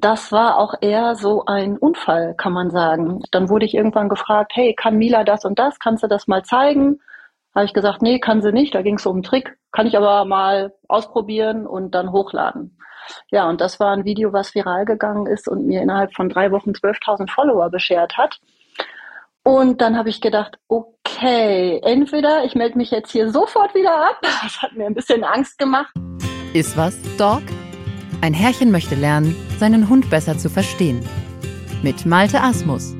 das war auch eher so ein Unfall, kann man sagen. Dann wurde ich irgendwann gefragt, hey, kann Mila das und das? Kannst du das mal zeigen? Habe ich gesagt, nee, kann sie nicht. Da ging es so um einen Trick. Kann ich aber mal ausprobieren und dann hochladen. Ja, und das war ein Video, was viral gegangen ist und mir innerhalb von 3 Wochen 12.000 Follower beschert hat. Und dann habe ich gedacht, okay, entweder ich melde mich jetzt hier sofort wieder ab. Das hat mir ein bisschen Angst gemacht. Ist was, Dog? Ein Herrchen möchte lernen, seinen Hund besser zu verstehen. Mit Malte Asmus.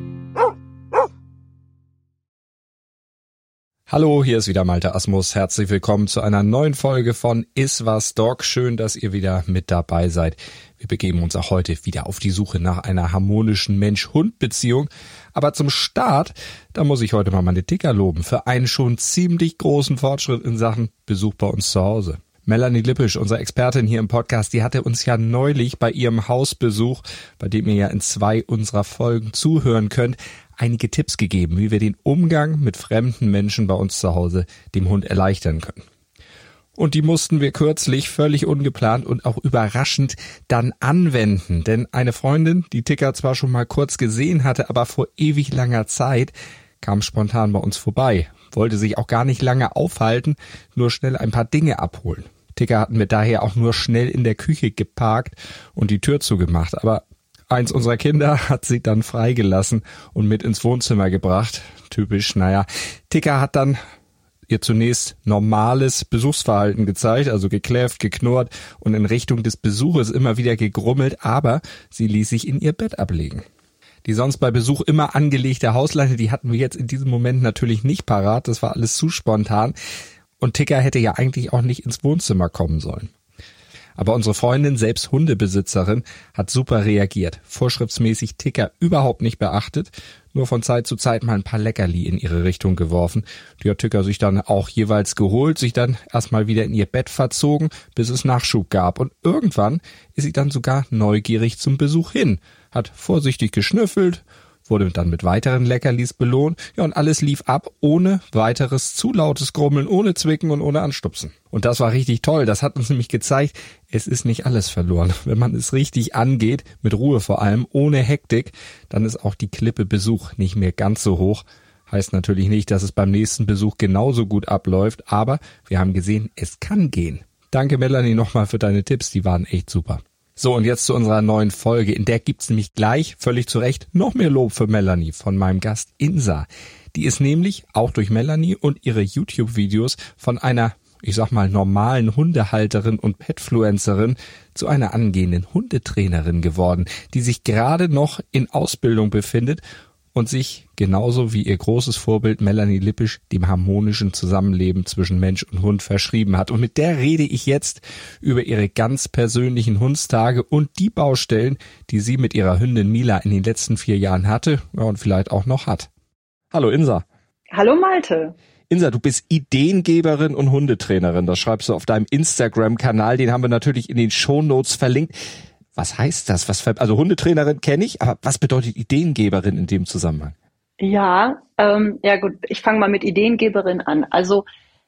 Hallo, hier ist wieder Malte Asmus. Herzlich willkommen zu einer neuen Folge von Ist was, Dog? Schön, dass ihr wieder mit dabei seid. Wir begeben uns auch heute wieder auf die Suche nach einer harmonischen Mensch-Hund-Beziehung. Aber zum Start, da muss ich heute mal meine Ticker loben für einen schon ziemlich großen Fortschritt in Sachen Besuch bei uns zu Hause. Melanie Lippisch, unsere Expertin hier im Podcast, die hatte uns ja neulich bei ihrem Hausbesuch, bei dem ihr ja in 2 unserer Folgen zuhören könnt, einige Tipps gegeben, wie wir den Umgang mit fremden Menschen bei uns zu Hause dem Hund erleichtern können. Und die mussten wir kürzlich völlig ungeplant und auch überraschend dann anwenden. Denn eine Freundin, die Ticker zwar schon mal kurz gesehen hatte, aber vor ewig langer Zeit, kam spontan bei uns vorbei. Wollte sich auch gar nicht lange aufhalten, nur schnell ein paar Dinge abholen. Ticker hatten wir daher auch nur schnell in der Küche geparkt und die Tür zugemacht. Aber eins unserer Kinder hat sie dann freigelassen und mit ins Wohnzimmer gebracht. Typisch, Ticker hat dann ihr zunächst normales Besuchsverhalten gezeigt, also gekläfft, geknurrt und in Richtung des Besuches immer wieder gegrummelt, aber sie ließ sich in ihr Bett ablegen. Die sonst bei Besuch immer angelegte Hausleine, die hatten wir jetzt in diesem Moment natürlich nicht parat, das war alles zu spontan und Ticker hätte ja eigentlich auch nicht ins Wohnzimmer kommen sollen. Aber unsere Freundin, selbst Hundebesitzerin, hat super reagiert. Vorschriftsmäßig Ticker überhaupt nicht beachtet, nur von Zeit zu Zeit mal ein paar Leckerli in ihre Richtung geworfen. Die hat Ticker sich dann auch jeweils geholt, sich dann erstmal wieder in ihr Bett verzogen, bis es Nachschub gab. Und irgendwann ist sie dann sogar neugierig zum Besuch hin, hat vorsichtig geschnüffelt, wurde dann mit weiteren Leckerlis belohnt. Ja, und alles lief ab, ohne weiteres zu lautes Grummeln, ohne Zwicken und ohne Anstupsen. Und das war richtig toll. Das hat uns nämlich gezeigt, es ist nicht alles verloren. Wenn man es richtig angeht, mit Ruhe vor allem, ohne Hektik, dann ist auch die Klippe Besuch nicht mehr ganz so hoch. Heißt natürlich nicht, dass es beim nächsten Besuch genauso gut abläuft, aber wir haben gesehen, es kann gehen. Danke Melanie nochmal für deine Tipps, die waren echt super. So, und jetzt zu unserer neuen Folge. In der gibt's nämlich gleich, völlig zu Recht, noch mehr Lob für Melanie von meinem Gast Insa. Die ist nämlich auch durch Melanie und ihre YouTube-Videos von einer, ich sag mal, normalen Hundehalterin und Petfluencerin zu einer angehenden Hundetrainerin geworden, die sich gerade noch in Ausbildung befindet und sich genauso wie ihr großes Vorbild Melanie Lippisch dem harmonischen Zusammenleben zwischen Mensch und Hund verschrieben hat. Und mit der rede ich jetzt über ihre ganz persönlichen Hundstage und die Baustellen, die sie mit ihrer Hündin Mila in den letzten 4 Jahren hatte, ja, und vielleicht auch noch hat. Hallo Insa. Hallo Malte. Insa, du bist Ideengeberin und Hundetrainerin. Das schreibst du auf deinem Instagram-Kanal. Den haben wir natürlich in den Shownotes verlinkt. Was heißt das? Also Hundetrainerin kenne ich, aber was bedeutet Ideengeberin in dem Zusammenhang? Ja, ja gut, ich fange mal mit Ideengeberin an. Also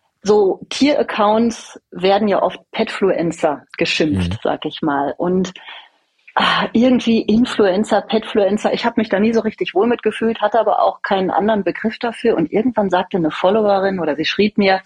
so Tieraccounts werden ja oft Petfluencer geschimpft, sag ich mal. Und irgendwie Influencer, Petfluencer, ich habe mich da nie so richtig wohl mitgefühlt, hatte aber auch keinen anderen Begriff dafür. Und irgendwann sagte eine Followerin oder sie schrieb mir,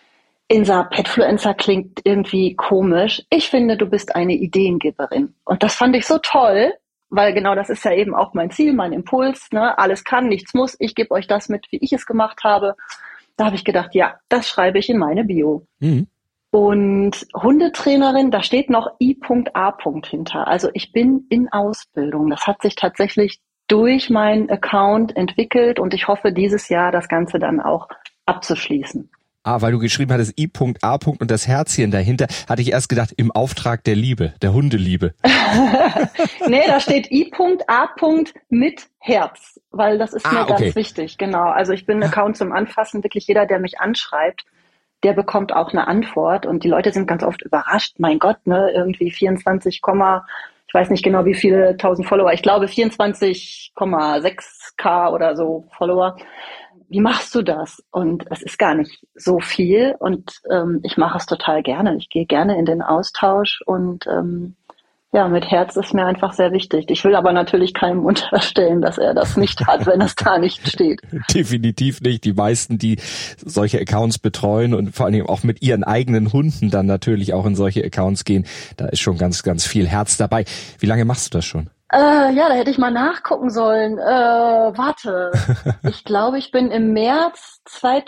Insa, Petfluencer klingt irgendwie komisch. Ich finde, du bist eine Ideengeberin. Und das fand ich so toll, weil genau das ist ja eben auch mein Ziel, mein Impuls. Ne? Alles kann, nichts muss. Ich gebe euch das mit, wie ich es gemacht habe. Da habe ich gedacht, ja, das schreibe ich in meine Bio. Mhm. Und Hundetrainerin, da steht noch I.A. hinter. Also ich bin in Ausbildung. Das hat sich tatsächlich durch meinen Account entwickelt und ich hoffe, dieses Jahr das Ganze dann auch abzuschließen. Weil du geschrieben hattest I.A. und das Herzchen dahinter, hatte ich erst gedacht, im Auftrag der Liebe, der Hundeliebe. Nee, da steht I.A. mit Herz, weil das ist mir ganz wichtig, genau. Also ich bin ein Account zum Anfassen, wirklich jeder, der mich anschreibt, der bekommt auch eine Antwort und die Leute sind ganz oft überrascht, mein Gott, ne, irgendwie 24, ich weiß nicht genau wie viele 1000 Follower, ich glaube 24,6K oder so Follower. Wie machst du das? Und es ist gar nicht so viel und ich mache es total gerne. Ich gehe gerne in den Austausch und Ja, mit Herz ist mir einfach sehr wichtig. Ich will aber natürlich keinem unterstellen, dass er das nicht hat, wenn es da nicht steht. Definitiv nicht. Die meisten, die solche Accounts betreuen und vor allem auch mit ihren eigenen Hunden dann natürlich auch in solche Accounts gehen, da ist schon ganz, ganz viel Herz dabei. Wie lange machst du das schon? Ja, da hätte ich mal nachgucken sollen. Warte. Ich glaube, ich bin im März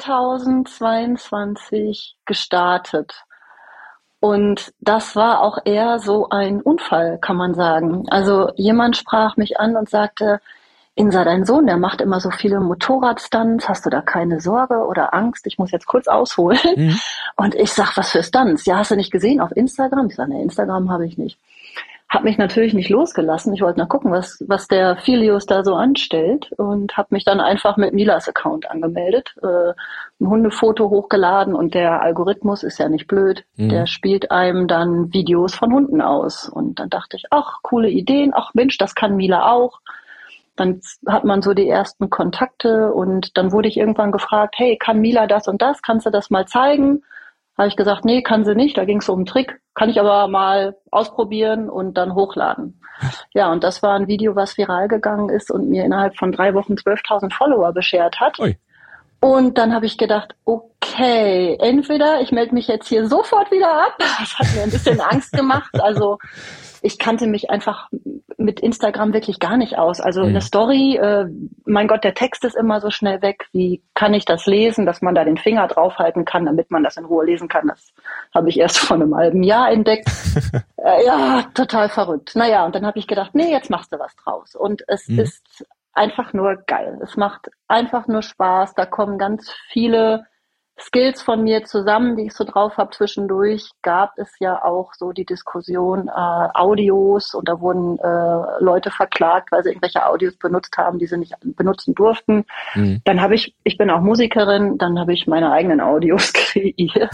2022 gestartet. Und das war auch eher so ein Unfall, kann man sagen. Also jemand sprach mich an und sagte, Insa, dein Sohn, der macht immer so viele Motorradstunts, hast du da keine Sorge oder Angst? Ich muss jetzt kurz ausholen. Mhm. Und ich sag, was für Stunts? Ja, hast du nicht gesehen auf Instagram? Ich sag, ne, Instagram habe ich nicht. Hab mich natürlich nicht losgelassen. Ich wollte mal gucken, was der Filius da so anstellt und habe mich dann einfach mit Milas Account angemeldet, ein Hundefoto hochgeladen und der Algorithmus ist ja nicht blöd. Mhm. Der spielt einem dann Videos von Hunden aus. Und dann dachte ich, ach, coole Ideen, ach Mensch, das kann Mila auch. Dann hat man so die ersten Kontakte und dann wurde ich irgendwann gefragt, hey, kann Mila das und das? Kannst du das mal zeigen? Habe ich gesagt, nee, kann sie nicht, da ging es um einen Trick, kann ich aber mal ausprobieren und dann hochladen. Ja, und das war ein Video, was viral gegangen ist und mir innerhalb von 3 Wochen 12.000 Follower beschert hat. Ui. Und dann habe ich gedacht, okay, entweder ich melde mich jetzt hier sofort wieder ab, das hat mir ein bisschen Angst gemacht, also ich kannte mich einfach mit Instagram wirklich gar nicht aus. Also eine Story, mein Gott, der Text ist immer so schnell weg. Wie kann ich das lesen, dass man da den Finger draufhalten kann, damit man das in Ruhe lesen kann? Das habe ich erst vor einem halben Jahr entdeckt. Ja, total verrückt. Naja, und dann habe ich gedacht, nee, jetzt machst du was draus. Und es ist einfach nur geil. Es macht einfach nur Spaß. Da kommen ganz viele Skills von mir zusammen, die ich so drauf habe. Zwischendurch gab es ja auch so die Diskussion Audios und da wurden Leute verklagt, weil sie irgendwelche Audios benutzt haben, die sie nicht benutzen durften. Mhm. Dann habe ich bin auch Musikerin, dann habe ich meine eigenen Audios kreiert.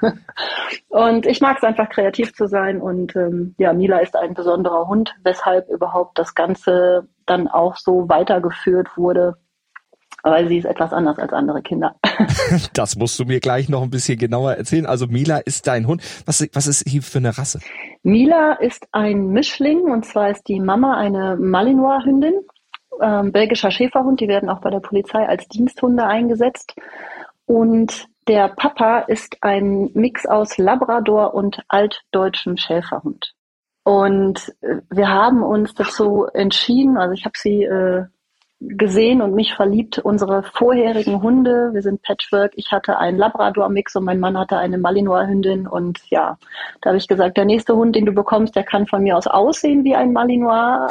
Und ich mag es einfach, kreativ zu sein und ja, Mila ist ein besonderer Hund, weshalb überhaupt das Ganze dann auch so weitergeführt wurde. Weil sie ist etwas anders als andere Kinder. Das musst du mir gleich noch ein bisschen genauer erzählen. Also Mila ist dein Hund. Was ist hier für eine Rasse? Mila ist ein Mischling und zwar ist die Mama eine Malinois-Hündin, belgischer Schäferhund. Die werden auch bei der Polizei als Diensthunde eingesetzt. Und der Papa ist ein Mix aus Labrador und altdeutschem Schäferhund. Und wir haben uns dazu entschieden, also ich habe sie gesehen und mich verliebt. Unsere vorherigen Hunde, wir sind Patchwork, ich hatte einen Labrador-Mix und mein Mann hatte eine Malinois-Hündin und ja, da habe ich gesagt, der nächste Hund, den du bekommst, der kann von mir aus aussehen wie ein Malinois,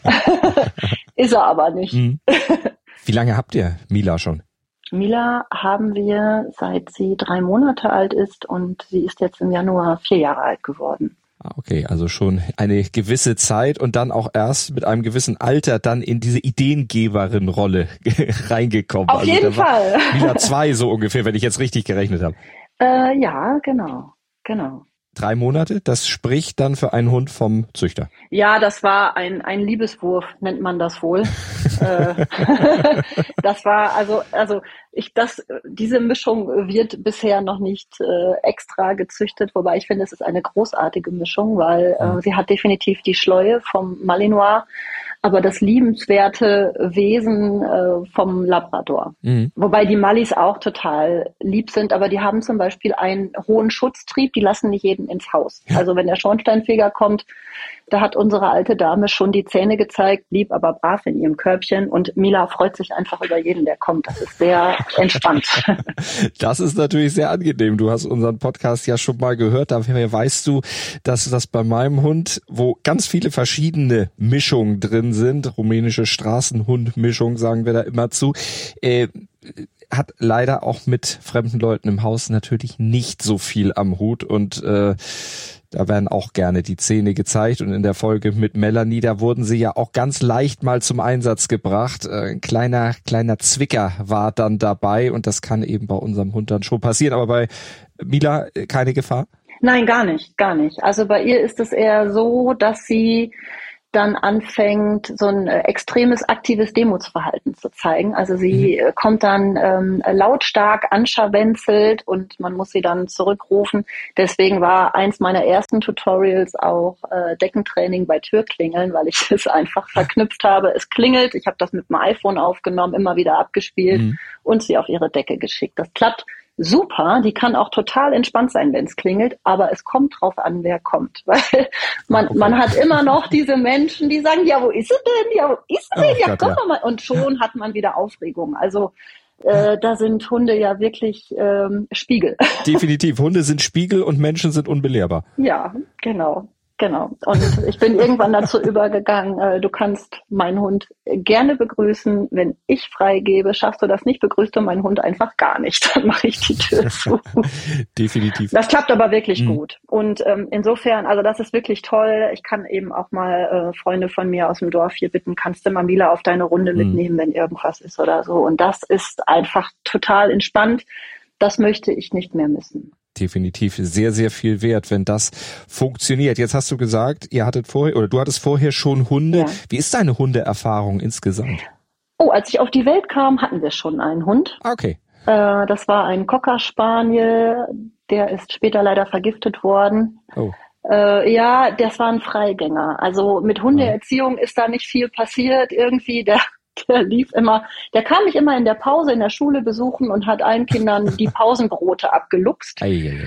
ist er aber nicht. Mhm. Wie lange habt ihr Mila schon? Mila haben wir, seit sie 3 Monate alt ist und sie ist jetzt im Januar 4 Jahre alt geworden. Okay, also schon eine gewisse Zeit und dann auch erst mit einem gewissen Alter dann in diese Ideengeberin-Rolle reingekommen. Auf jeden Fall. Mila 2 so ungefähr, wenn ich jetzt richtig gerechnet habe. Ja, genau. 3 Monate, das spricht dann für einen Hund vom Züchter. Ja, das war ein Liebeswurf, nennt man das wohl. Das war diese Mischung wird bisher noch nicht extra gezüchtet, wobei ich finde, es ist eine großartige Mischung, weil sie hat definitiv die Schleue vom Malinois, aber das liebenswerte Wesen vom Labrador. Mhm. Wobei die Mallis auch total lieb sind, aber die haben zum Beispiel einen hohen Schutztrieb, die lassen nicht jeden ins Haus. Ja. Also wenn der Schornsteinfeger kommt, da hat unsere alte Dame schon die Zähne gezeigt, blieb aber brav in ihrem Körbchen und Mila freut sich einfach über jeden, der kommt. Das ist sehr entspannt. Das ist natürlich sehr angenehm. Du hast unseren Podcast ja schon mal gehört. Daher weißt du, dass das bei meinem Hund, wo ganz viele verschiedene Mischungen drin sind, rumänische Straßenhund-Mischung, sagen wir da immer zu, hat leider auch mit fremden Leuten im Haus natürlich nicht so viel am Hut und da werden auch gerne die Zähne gezeigt und in der Folge mit Melanie, da wurden sie ja auch ganz leicht mal zum Einsatz gebracht. Ein kleiner Zwicker war dann dabei und das kann eben bei unserem Hund dann schon passieren. Aber bei Mila keine Gefahr? Nein, gar nicht. Also bei ihr ist es eher so, dass sie dann anfängt, so ein extremes aktives Demutsverhalten zu zeigen. Also sie kommt dann lautstark anscharwenzelt und man muss sie dann zurückrufen. Deswegen war eins meiner ersten Tutorials auch Deckentraining bei Türklingeln, weil ich es einfach verknüpft habe. Es klingelt, ich habe das mit dem iPhone aufgenommen, immer wieder abgespielt und sie auf ihre Decke geschickt. Das klappt super, die kann auch total entspannt sein, wenn es klingelt, aber es kommt drauf an, wer kommt, weil man hat immer noch diese Menschen, die sagen, ja, wo ist sie denn? Ja, wo ist sie denn? Ja, komm doch mal. Und schon hat man wieder Aufregung. Also da sind Hunde ja wirklich Spiegel. Definitiv, Hunde sind Spiegel und Menschen sind unbelehrbar. Ja, genau. Und ich bin irgendwann dazu übergegangen, du kannst meinen Hund gerne begrüßen, wenn ich freigebe. Schaffst du das nicht, begrüßt du meinen Hund einfach gar nicht. Dann mache ich die Tür zu. Definitiv. Das klappt aber wirklich gut. Und insofern, also das ist wirklich toll. Ich kann eben auch mal Freunde von mir aus dem Dorf hier bitten, kannst du mal Mila auf deine Runde mitnehmen, wenn irgendwas ist oder so. Und das ist einfach total entspannt. Das möchte ich nicht mehr missen. Definitiv sehr, sehr viel wert, wenn das funktioniert. Jetzt hast du gesagt, du hattest vorher schon Hunde. Ja. Wie ist deine Hundeerfahrung insgesamt? Oh, als ich auf die Welt kam, hatten wir schon einen Hund. Okay. Das war ein Cocker Spaniel, der ist später leider vergiftet worden. Oh. Ja, das war ein Freigänger. Also mit Hundeerziehung ist da nicht viel passiert. Irgendwie, der kam mich immer in der Pause in der Schule besuchen und hat allen Kindern die Pausenbrote abgeluchst.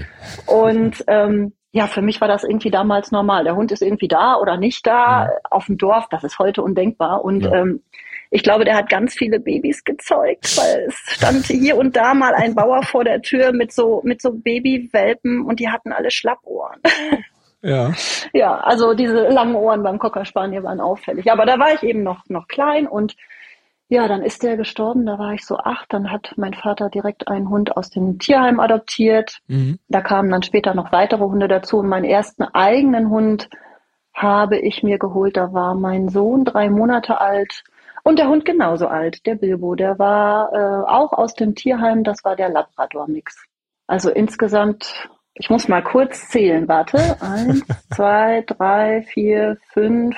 Und für mich war das irgendwie damals normal. Der Hund ist irgendwie da oder nicht da, auf dem Dorf, das ist heute undenkbar. Und ich glaube, der hat ganz viele Babys gezeugt, weil es stand hier und da mal ein Bauer vor der Tür mit so Babywelpen und die hatten alle Schlappohren. Ja. Ja, also diese langen Ohren beim Cocker Spaniel waren auffällig. Aber da war ich eben noch klein und ja, dann ist der gestorben, da war ich so 8, dann hat mein Vater direkt einen Hund aus dem Tierheim adoptiert. Da kamen dann später noch weitere Hunde dazu und meinen ersten eigenen Hund habe ich mir geholt, da war mein Sohn 3 Monate alt und der Hund genauso alt, der Bilbo, der war auch aus dem Tierheim, das war der Labrador-Mix. Also insgesamt, ich muss mal kurz zählen, warte, 1, 2, 3, 4, 5,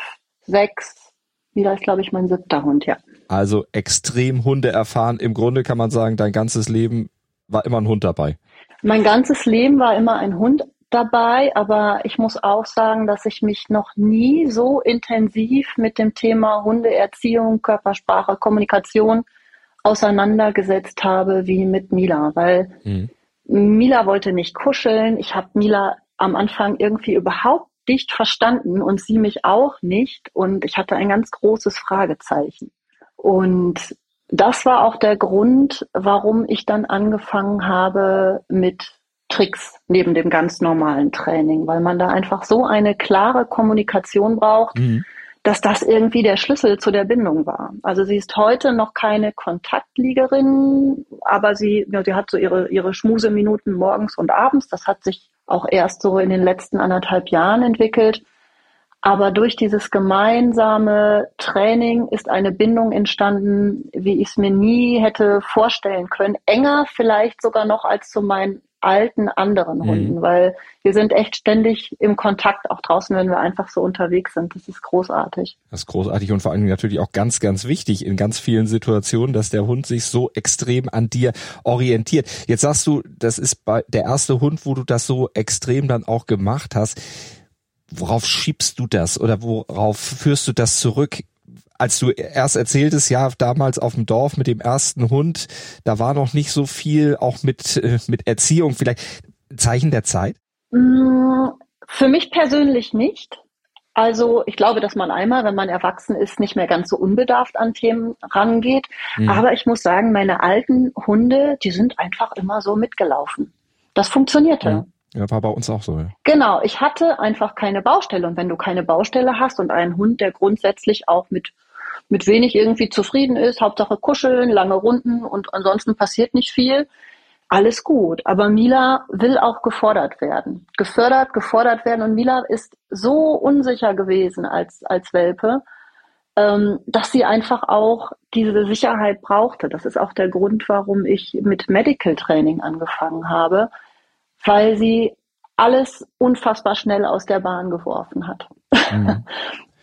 6, wieder ist glaube ich mein 7. Hund, ja. Also extrem Hunde erfahren. Im Grunde kann man sagen, dein ganzes Leben war immer ein Hund dabei. Mein ganzes Leben war immer ein Hund dabei, aber ich muss auch sagen, dass ich mich noch nie so intensiv mit dem Thema Hundeerziehung, Körpersprache, Kommunikation auseinandergesetzt habe wie mit Mila, weil Mila wollte nicht kuscheln. Ich habe Mila am Anfang irgendwie überhaupt nicht verstanden und sie mich auch nicht und ich hatte ein ganz großes Fragezeichen. Und das war auch der Grund, warum ich dann angefangen habe mit Tricks neben dem ganz normalen Training, weil man da einfach so eine klare Kommunikation braucht, dass das irgendwie der Schlüssel zu der Bindung war. Also sie ist heute noch keine Kontaktliegerin, aber sie hat so ihre Schmuseminuten morgens und abends. Das hat sich auch erst so in den letzten 1,5 Jahren entwickelt. Aber durch dieses gemeinsame Training ist eine Bindung entstanden, wie ich es mir nie hätte vorstellen können. Enger vielleicht sogar noch als zu meinen alten anderen Hunden, weil wir sind echt ständig im Kontakt, auch draußen, wenn wir einfach so unterwegs sind. Das ist großartig. Das ist großartig und vor allem natürlich auch ganz, ganz wichtig in ganz vielen Situationen, dass der Hund sich so extrem an dir orientiert. Jetzt sagst du, das ist der erste Hund, wo du das so extrem dann auch gemacht hast. Worauf schiebst du das oder worauf führst du das zurück? Als du erst erzähltest, ja, damals auf dem Dorf mit dem ersten Hund, da war noch nicht so viel, auch mit Erziehung, vielleicht Zeichen der Zeit? Für mich persönlich nicht. Also ich glaube, dass man einmal, wenn man erwachsen ist, nicht mehr ganz so unbedarft an Themen rangeht. Aber ich muss sagen, meine alten Hunde, die sind einfach immer so mitgelaufen. Das funktionierte. Ja, war bei uns auch so. Ja. Genau, ich hatte einfach keine Baustelle. Und wenn du keine Baustelle hast und einen Hund, der grundsätzlich auch mit wenig irgendwie zufrieden ist, Hauptsache kuscheln, lange Runden und ansonsten passiert nicht viel, alles gut. Aber Mila will auch gefordert werden. Gefordert werden. Und Mila ist so unsicher gewesen als Welpe, dass sie einfach auch diese Sicherheit brauchte. Das ist auch der Grund, warum ich mit Medical Training angefangen habe, weil sie alles unfassbar schnell aus der Bahn geworfen hat.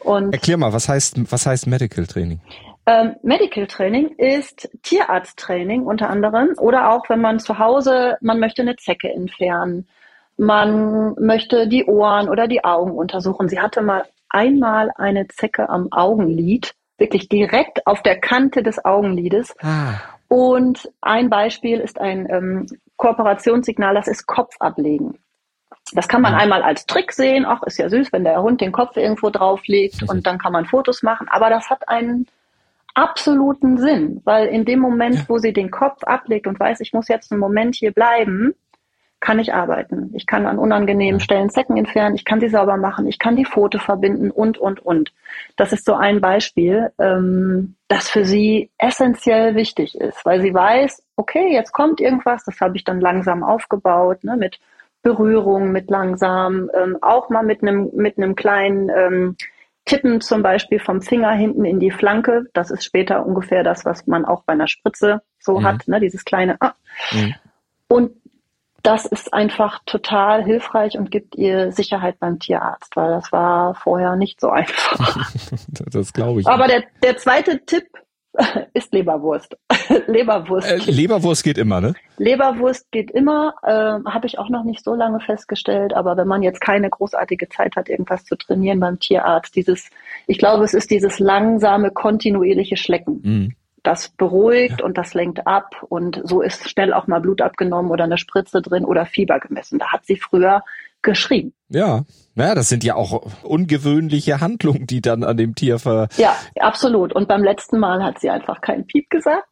Und erklär mal, was heißt Medical Training? Medical Training ist Tierarzttraining unter anderem oder auch wenn man zu Hause, man möchte eine Zecke entfernen, man möchte die Ohren oder die Augen untersuchen. Sie hatte mal einmal eine Zecke am Augenlid, wirklich direkt auf der Kante des Augenlides. Und ein Beispiel ist ein Kooperationssignal, das ist Kopf ablegen. Das kann man einmal als Trick sehen. Ach, ist ja süß, wenn der Hund den Kopf irgendwo drauflegt und dann kann man Fotos machen. Aber das hat einen absoluten Sinn, weil in dem Moment, wo sie den Kopf ablegt und weiß, ich muss jetzt einen Moment hier bleiben, kann ich arbeiten. Ich kann an unangenehmen Stellen Zecken entfernen, ich kann sie sauber machen, ich kann die Pfote verbinden und. Das ist so ein Beispiel, das für sie essentiell wichtig ist, weil sie weiß, okay, jetzt kommt irgendwas, das habe ich dann langsam aufgebaut, ne, mit Berührung, mit langsam, auch mal mit einem kleinen Tippen zum Beispiel vom Finger hinten in die Flanke. Das ist später ungefähr das, was man auch bei einer Spritze so hat, ne, dieses kleine Und das ist einfach total hilfreich und gibt ihr Sicherheit beim Tierarzt, weil das war vorher nicht so einfach. Das glaube ich. Aber der zweite Tipp ist Leberwurst. Leberwurst geht immer, ne? Leberwurst geht immer, habe ich auch noch nicht so lange festgestellt, aber wenn man jetzt keine großartige Zeit hat, irgendwas zu trainieren beim Tierarzt, ich glaube, es ist dieses langsame, kontinuierliche Schlecken. Das beruhigt und das lenkt ab und so ist schnell auch mal Blut abgenommen oder eine Spritze drin oder Fieber gemessen. Da hat sie früher geschrien. Ja, das sind ja auch ungewöhnliche Handlungen, die dann an dem Tier Ja, absolut. Und beim letzten Mal hat sie einfach keinen Piep gesagt.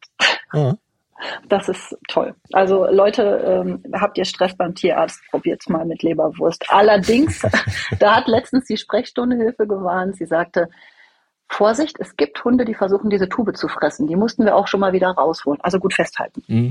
Das ist toll. Also Leute, habt ihr Stress beim Tierarzt, probiert's mal mit Leberwurst. Allerdings, da hat letztens die Sprechstunde Hilfe gewarnt. Sie sagte, Vorsicht, es gibt Hunde, die versuchen, diese Tube zu fressen. Die mussten wir auch schon mal wieder rausholen. Also gut festhalten.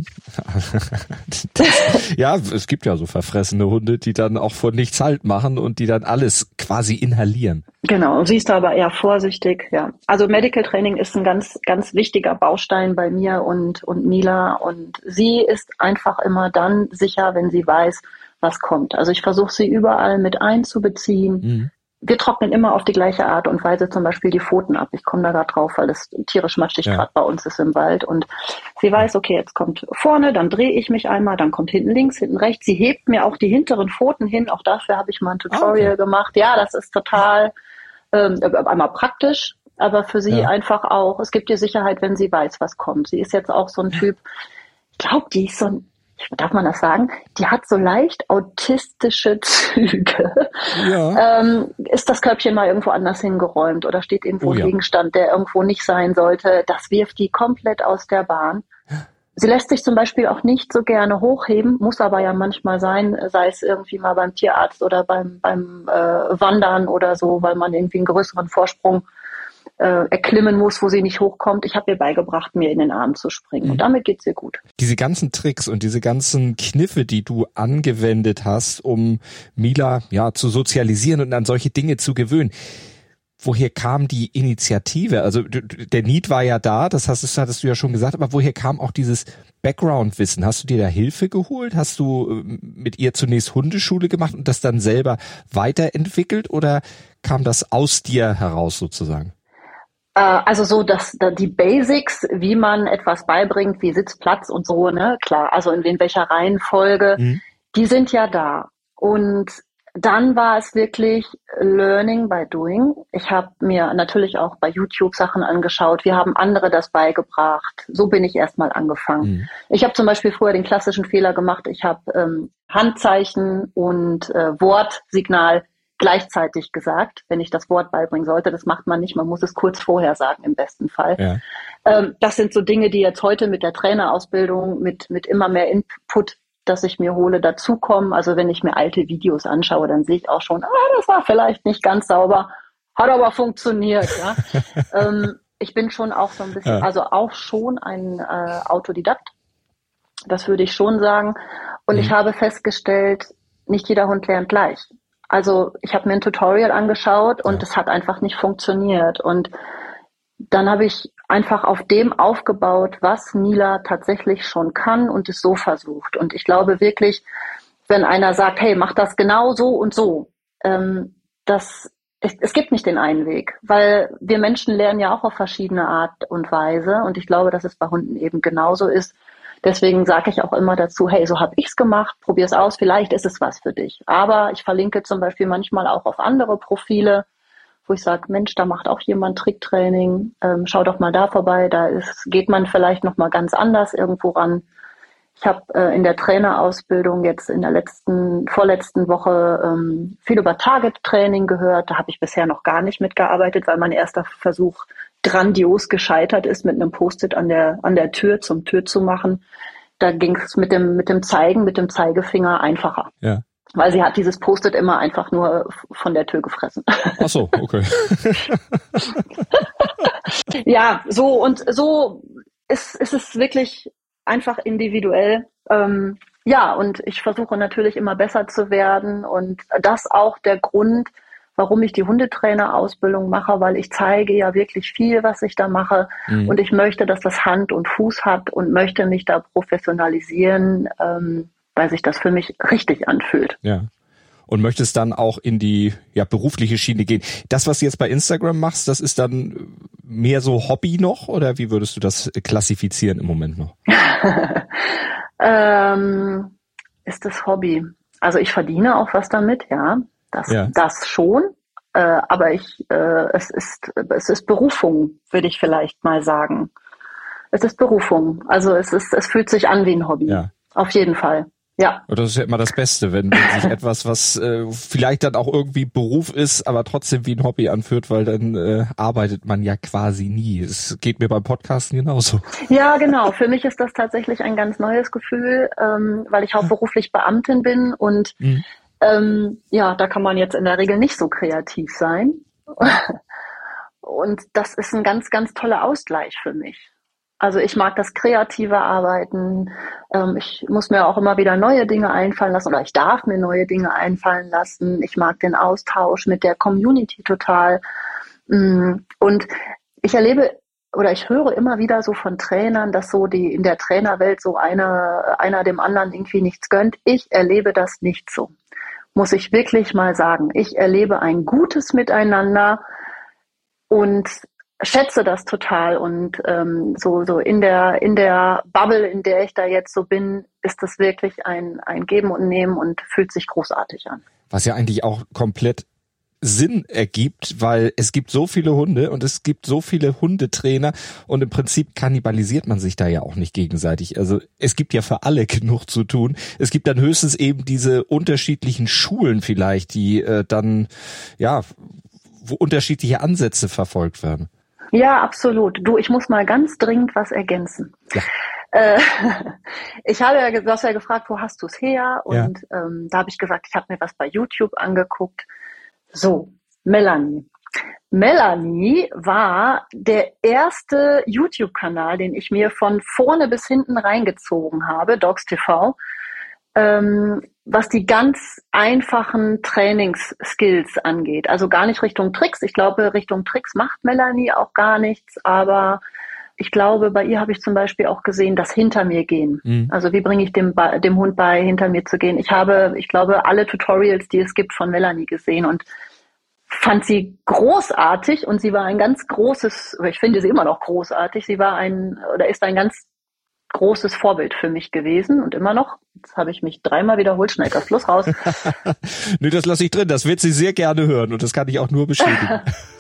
Ja, es gibt ja so verfressene Hunde, die dann auch vor nichts Halt machen und die dann alles quasi inhalieren. Genau, und sie ist aber eher vorsichtig, ja. Also Medical Training ist ein ganz, ganz wichtiger Baustein bei mir und Mila. Und sie ist einfach immer dann sicher, wenn sie weiß, was kommt. Also ich versuche sie überall mit einzubeziehen. Wir trocknen immer auf die gleiche Art und Weise zum Beispiel die Pfoten ab. Ich komme da gerade drauf, weil es tierisch matschig gerade bei uns ist im Wald. Und sie weiß, okay, jetzt kommt vorne, dann drehe ich mich einmal, dann kommt hinten links, hinten rechts. Sie hebt mir auch die hinteren Pfoten hin. Auch dafür habe ich mal ein Tutorial gemacht. Ja, das ist total einmal praktisch, aber für sie einfach auch, es gibt ihr Sicherheit, wenn sie weiß, was kommt. Sie ist jetzt auch so ein Typ, ich glaube, die ist so ein, darf man das sagen? Die hat so leicht autistische Züge. Ist das Körbchen mal irgendwo anders hingeräumt oder steht irgendwo ein Gegenstand, der irgendwo nicht sein sollte, das wirft die komplett aus der Bahn. Sie lässt sich zum Beispiel auch nicht so gerne hochheben, muss aber ja manchmal sein, sei es irgendwie mal beim Tierarzt oder beim Wandern oder so, weil man irgendwie einen größeren Vorsprung erklimmen muss, wo sie nicht hochkommt. Ich habe ihr beigebracht, mir in den Arm zu springen. Und damit geht's ihr gut. Diese ganzen Tricks und diese ganzen Kniffe, die du angewendet hast, um Mila zu sozialisieren und an solche Dinge zu gewöhnen. Woher kam die Initiative? Also der Need war ja da, hattest du ja schon gesagt, aber woher kam auch dieses Background-Wissen? Hast du dir da Hilfe geholt? Hast du mit ihr zunächst Hundeschule gemacht und das dann selber weiterentwickelt oder kam das aus dir heraus sozusagen? Also so, dass die Basics, wie man etwas beibringt, wie Sitz, Platz und so, ne, klar, also in welcher Reihenfolge, die sind ja da. Und dann war es wirklich Learning by Doing. Ich habe mir natürlich auch bei YouTube Sachen angeschaut. Wir haben andere das beigebracht. So bin ich erstmal angefangen. Ich habe zum Beispiel früher den klassischen Fehler gemacht. Ich habe Handzeichen und Wortsignal gleichzeitig gesagt, wenn ich das Wort beibringen sollte. Das macht man nicht. Man muss es kurz vorher sagen, im besten Fall. Ja. Das sind so Dinge, die jetzt heute mit der Trainerausbildung, mit immer mehr Input, dass ich mir hole, dazukommen. Also wenn ich mir alte Videos anschaue, dann sehe ich auch schon, das war vielleicht nicht ganz sauber, hat aber funktioniert. Ja? Ich bin schon auch so ein bisschen, also auch schon ein Autodidakt. Das würde ich schon sagen. Und ich habe festgestellt, nicht jeder Hund lernt gleich. Also ich habe mir ein Tutorial angeschaut und es hat einfach nicht funktioniert. Und dann habe ich einfach auf dem aufgebaut, was Mila tatsächlich schon kann und es so versucht. Und ich glaube wirklich, wenn einer sagt, hey, mach das genau so und so, das es gibt nicht den einen Weg, weil wir Menschen lernen ja auch auf verschiedene Art und Weise und ich glaube, dass es bei Hunden eben genauso ist. Deswegen sage ich auch immer dazu, hey, so habe ich's gemacht, probier's aus, vielleicht ist es was für dich. Aber ich verlinke zum Beispiel manchmal auch auf andere Profile, wo ich sage, Mensch, da macht auch jemand Tricktraining, schau doch mal da vorbei, geht man vielleicht noch mal ganz anders irgendwo ran. Ich habe in der Trainerausbildung jetzt in der vorletzten Woche viel über Target-Training gehört. Da habe ich bisher noch gar nicht mitgearbeitet, weil mein erster Versuch grandios gescheitert ist, mit einem Post-it an der Tür zum Tür zu machen. Da ging es mit dem Zeigefinger einfacher. Ja. Weil sie hat dieses Post-it immer einfach nur von der Tür gefressen. Ach so, okay. Ja, so ist es wirklich einfach individuell. Ja, und ich versuche natürlich immer besser zu werden und das auch der Grund, warum ich die Hundetrainerausbildung mache, weil ich zeige ja wirklich viel, was ich da mache und ich möchte, dass das Hand und Fuß hat und möchte mich da professionalisieren, weil sich das für mich richtig anfühlt. Ja. Und möchtest dann auch in die berufliche Schiene gehen. Das, was du jetzt bei Instagram machst, das ist dann mehr so Hobby noch oder wie würdest du das klassifizieren im Moment noch? Ist das Hobby? Also ich verdiene auch was damit, ja. Das schon. Aber es ist Berufung, würde ich vielleicht mal sagen. Es ist Berufung. Also es fühlt sich an wie ein Hobby. Ja. Auf jeden Fall. Ja. Und das ist ja immer das Beste, wenn sich etwas, was vielleicht dann auch irgendwie Beruf ist, aber trotzdem wie ein Hobby anfühlt, weil dann arbeitet man ja quasi nie. Es geht mir beim Podcasten genauso. Ja, genau. Für mich ist das tatsächlich ein ganz neues Gefühl, weil ich hauptberuflich Beamtin bin und da kann man jetzt in der Regel nicht so kreativ sein. Und das ist ein ganz, ganz toller Ausgleich für mich. Also ich mag das kreative Arbeiten. Ich muss mir auch immer wieder neue Dinge einfallen lassen oder ich darf mir neue Dinge einfallen lassen. Ich mag den Austausch mit der Community total. Und ich höre immer wieder so von Trainern, dass so in der Trainerwelt so einer dem anderen irgendwie nichts gönnt. Ich erlebe das nicht so. Muss ich wirklich mal sagen. Ich erlebe ein gutes Miteinander und schätze das total und so in der Bubble, in der ich da jetzt so bin, ist das wirklich ein Geben und Nehmen und fühlt sich großartig an. Was ja eigentlich auch komplett Sinn ergibt, weil es gibt so viele Hunde und es gibt so viele Hundetrainer und im Prinzip kannibalisiert man sich da ja auch nicht gegenseitig. Also es gibt ja für alle genug zu tun. Es gibt dann höchstens eben diese unterschiedlichen Schulen vielleicht, die wo unterschiedliche Ansätze verfolgt werden. Ja, absolut. Du, ich muss mal ganz dringend was ergänzen. Ja. Du hast ja gefragt, wo hast du es her? Und da habe ich gesagt, ich habe mir was bei YouTube angeguckt. So, Melanie. Melanie war der erste YouTube-Kanal, den ich mir von vorne bis hinten reingezogen habe, Dogs TV, was die ganz einfachen Trainingsskills angeht. Also gar nicht Richtung Tricks. Ich glaube, Richtung Tricks macht Melanie auch gar nichts, aber ich glaube, bei ihr habe ich zum Beispiel auch gesehen, das hinter mir gehen. Mhm. Also wie bringe ich dem Hund bei, hinter mir zu gehen? Ich glaube, alle Tutorials, die es gibt, von Melanie gesehen und fand sie großartig und sie war ein ganz großes, ich finde sie immer noch großartig, ist ein ganz großes Vorbild für mich gewesen und immer noch. Jetzt habe ich mich 3-mal wiederholt, schnell das Fluss raus. Nö, das lasse ich drin, das wird sie sehr gerne hören und das kann ich auch nur bestätigen.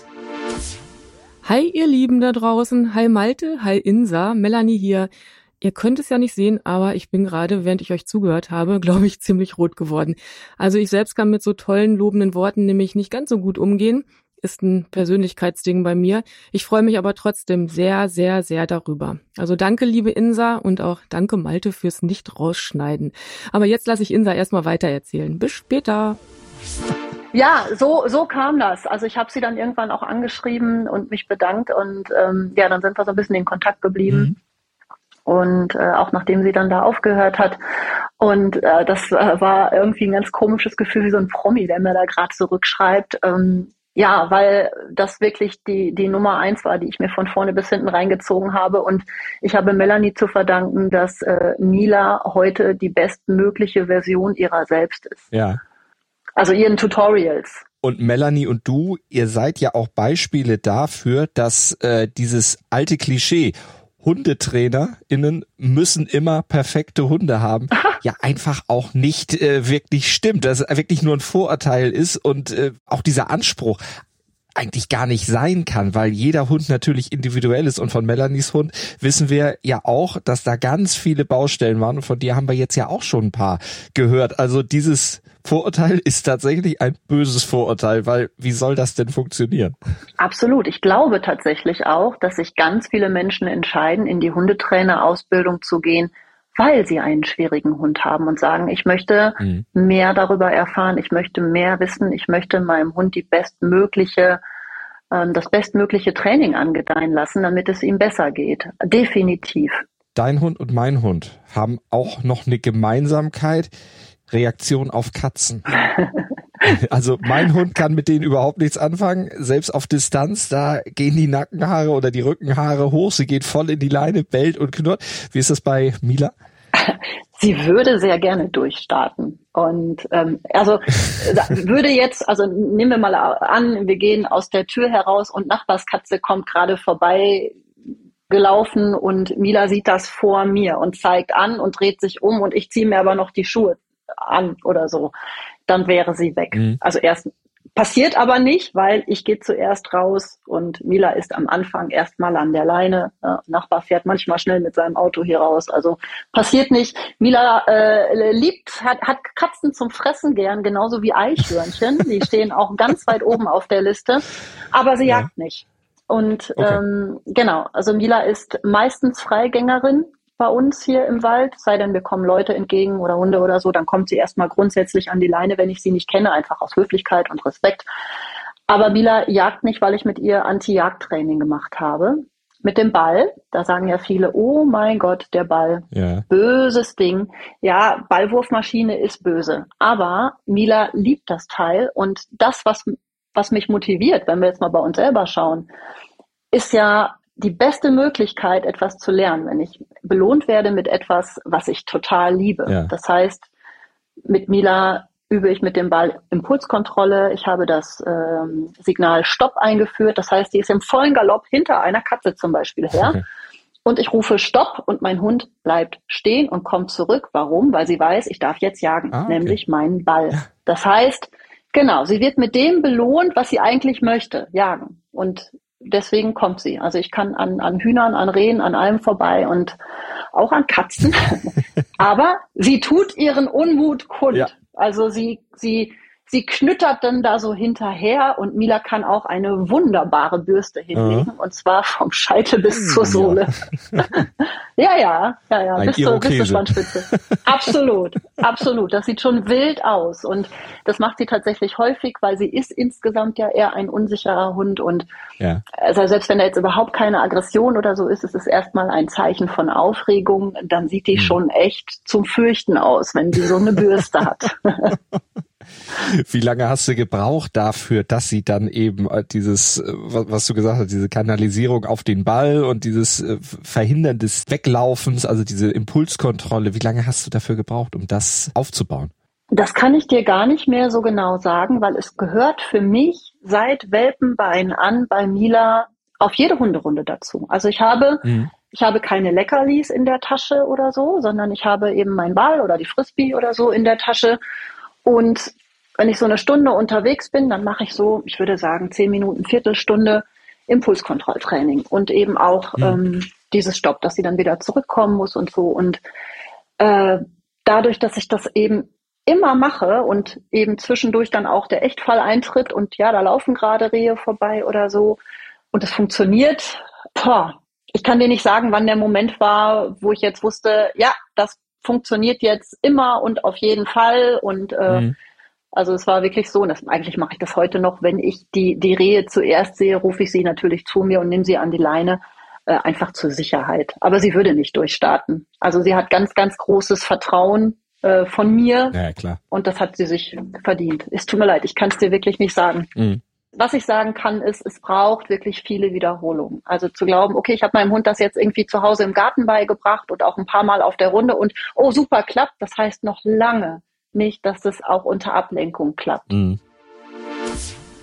Hi ihr Lieben da draußen, hi Malte, hi Insa, Melanie hier. Ihr könnt es ja nicht sehen, aber ich bin gerade, während ich euch zugehört habe, glaube ich, ziemlich rot geworden. Also ich selbst kann mit so tollen, lobenden Worten nämlich nicht ganz so gut umgehen. Ist ein Persönlichkeitsding bei mir. Ich freue mich aber trotzdem sehr, sehr, sehr darüber. Also danke, liebe Insa und auch danke, Malte, fürs Nicht-Rausschneiden. Aber jetzt lasse ich Insa erstmal weitererzählen. Bis später. Ja, so kam das. Also ich habe sie dann irgendwann auch angeschrieben und mich bedankt und dann sind wir so ein bisschen in Kontakt geblieben. Mhm. Und auch nachdem sie dann da aufgehört hat. Und das war irgendwie ein ganz komisches Gefühl, wie so ein Promi, der mir da gerade zurückschreibt. Weil das wirklich die Nummer 1 war, die ich mir von vorne bis hinten reingezogen habe. Und ich habe Melanie zu verdanken, dass Mila heute die bestmögliche Version ihrer selbst ist. Ja. Also ihren Tutorials. Und Melanie und du, ihr seid ja auch Beispiele dafür, dass dieses alte Klischee, HundetrainerInnen müssen immer perfekte Hunde haben, ja einfach auch nicht wirklich stimmt, dass es wirklich nur ein Vorurteil ist und auch dieser Anspruch eigentlich gar nicht sein kann, weil jeder Hund natürlich individuell ist und von Melanies Hund wissen wir ja auch, dass da ganz viele Baustellen waren und von dir haben wir jetzt ja auch schon ein paar gehört. Also dieses Vorurteil ist tatsächlich ein böses Vorurteil, weil wie soll das denn funktionieren? Absolut. Ich glaube tatsächlich auch, dass sich ganz viele Menschen entscheiden, in die Hundetrainerausbildung zu gehen, weil sie einen schwierigen Hund haben und sagen, ich möchte mehr darüber erfahren, ich möchte mehr wissen, ich möchte meinem Hund das bestmögliche Training angedeihen lassen, damit es ihm besser geht. Definitiv. Dein Hund und mein Hund haben auch noch eine Gemeinsamkeit, Reaktion auf Katzen. Also mein Hund kann mit denen überhaupt nichts anfangen, selbst auf Distanz, da gehen die Nackenhaare oder die Rückenhaare hoch, sie geht voll in die Leine, bellt und knurrt. Wie ist das bei Mila? Sie würde sehr gerne durchstarten und würde jetzt, also nehmen wir mal an, wir gehen aus der Tür heraus und Nachbarskatze kommt gerade vorbei gelaufen und Mila sieht das vor mir und zeigt an und dreht sich um und ich ziehe mir aber noch die Schuhe an oder so, dann wäre sie weg. Also erst passiert aber nicht, weil ich gehe zuerst raus und Mila ist am Anfang erstmal an der Leine. Nachbar fährt manchmal schnell mit seinem Auto hier raus, also passiert nicht. Mila hat Katzen zum Fressen gern, genauso wie Eichhörnchen. Die stehen auch ganz weit oben auf der Liste, aber sie jagt nicht. Und okay. Genau, also Mila ist meistens Freigängerin bei uns hier im Wald, sei denn, mir kommen Leute entgegen oder Hunde oder so, dann kommt sie erstmal grundsätzlich an die Leine, wenn ich sie nicht kenne, einfach aus Höflichkeit und Respekt. Aber Mila jagt nicht, weil ich mit ihr Anti-Jagd-Training gemacht habe. Mit dem Ball, da sagen ja viele, oh mein Gott, der Ball, böses Ding. Ja, Ballwurfmaschine ist böse, aber Mila liebt das Teil und das, was mich motiviert, wenn wir jetzt mal bei uns selber schauen, ist ja die beste Möglichkeit, etwas zu lernen, wenn ich belohnt werde mit etwas, was ich total liebe. Ja. Das heißt, mit Mila übe ich mit dem Ball Impulskontrolle. Ich habe das Signal Stopp eingeführt. Das heißt, die ist im vollen Galopp hinter einer Katze zum Beispiel her. Und ich rufe Stopp und mein Hund bleibt stehen und kommt zurück. Warum? Weil sie weiß, ich darf jetzt jagen, nämlich meinen Ball. Ja. Das heißt, genau, sie wird mit dem belohnt, was sie eigentlich möchte, jagen. Und deswegen kommt sie. Also ich kann an Hühnern, an Rehen, an allem vorbei und auch an Katzen. Aber sie tut ihren Unmut kund. Ja. Also sie knüttert dann da so hinterher und Mila kann auch eine wunderbare Bürste hinlegen und zwar vom Scheitel bis zur Sohle. Ja. Bis zur Spannspitze. Absolut. Das sieht schon wild aus und das macht sie tatsächlich häufig, weil sie ist insgesamt ja eher ein unsicherer Hund und also selbst wenn da jetzt überhaupt keine Aggression oder so ist, es ist erstmal ein Zeichen von Aufregung, dann sieht die schon echt zum Fürchten aus, wenn sie so eine Bürste hat. Wie lange hast du gebraucht dafür, dass sie dann eben dieses, was du gesagt hast, diese Kanalisierung auf den Ball und dieses Verhindern des Weglaufens, also diese Impulskontrolle, wie lange hast du dafür gebraucht, um das aufzubauen? Das kann ich dir gar nicht mehr so genau sagen, weil es gehört für mich seit Welpenbein an bei Mila auf jede Hunderunde dazu. Also ich habe keine Leckerlis in der Tasche oder so, sondern ich habe eben meinen Ball oder die Frisbee oder so in der Tasche. Und wenn ich so eine Stunde unterwegs bin, dann mache ich so, ich würde sagen, 10 Minuten, Viertelstunde Impulskontrolltraining und eben auch dieses Stopp, dass sie dann wieder zurückkommen muss und so. Und dadurch, dass ich das eben immer mache und eben zwischendurch dann auch der Echtfall eintritt und ja, da laufen gerade Rehe vorbei oder so und es funktioniert, ich kann dir nicht sagen, wann der Moment war, wo ich jetzt wusste, ja, das funktioniert jetzt immer und auf jeden Fall und also es war wirklich so, und eigentlich mache ich das heute noch, wenn ich die Rehe zuerst sehe, rufe ich sie natürlich zu mir und nehme sie an die Leine, einfach zur Sicherheit. Aber sie würde nicht durchstarten. Also sie hat ganz, ganz großes Vertrauen von mir und das hat sie sich verdient. Es tut mir leid, ich kann es dir wirklich nicht sagen. Was ich sagen kann, ist, es braucht wirklich viele Wiederholungen. Also zu glauben, okay, ich habe meinem Hund das jetzt irgendwie zu Hause im Garten beigebracht und auch ein paar Mal auf der Runde und oh, super, klappt. Das heißt noch lange nicht, dass es auch unter Ablenkung klappt.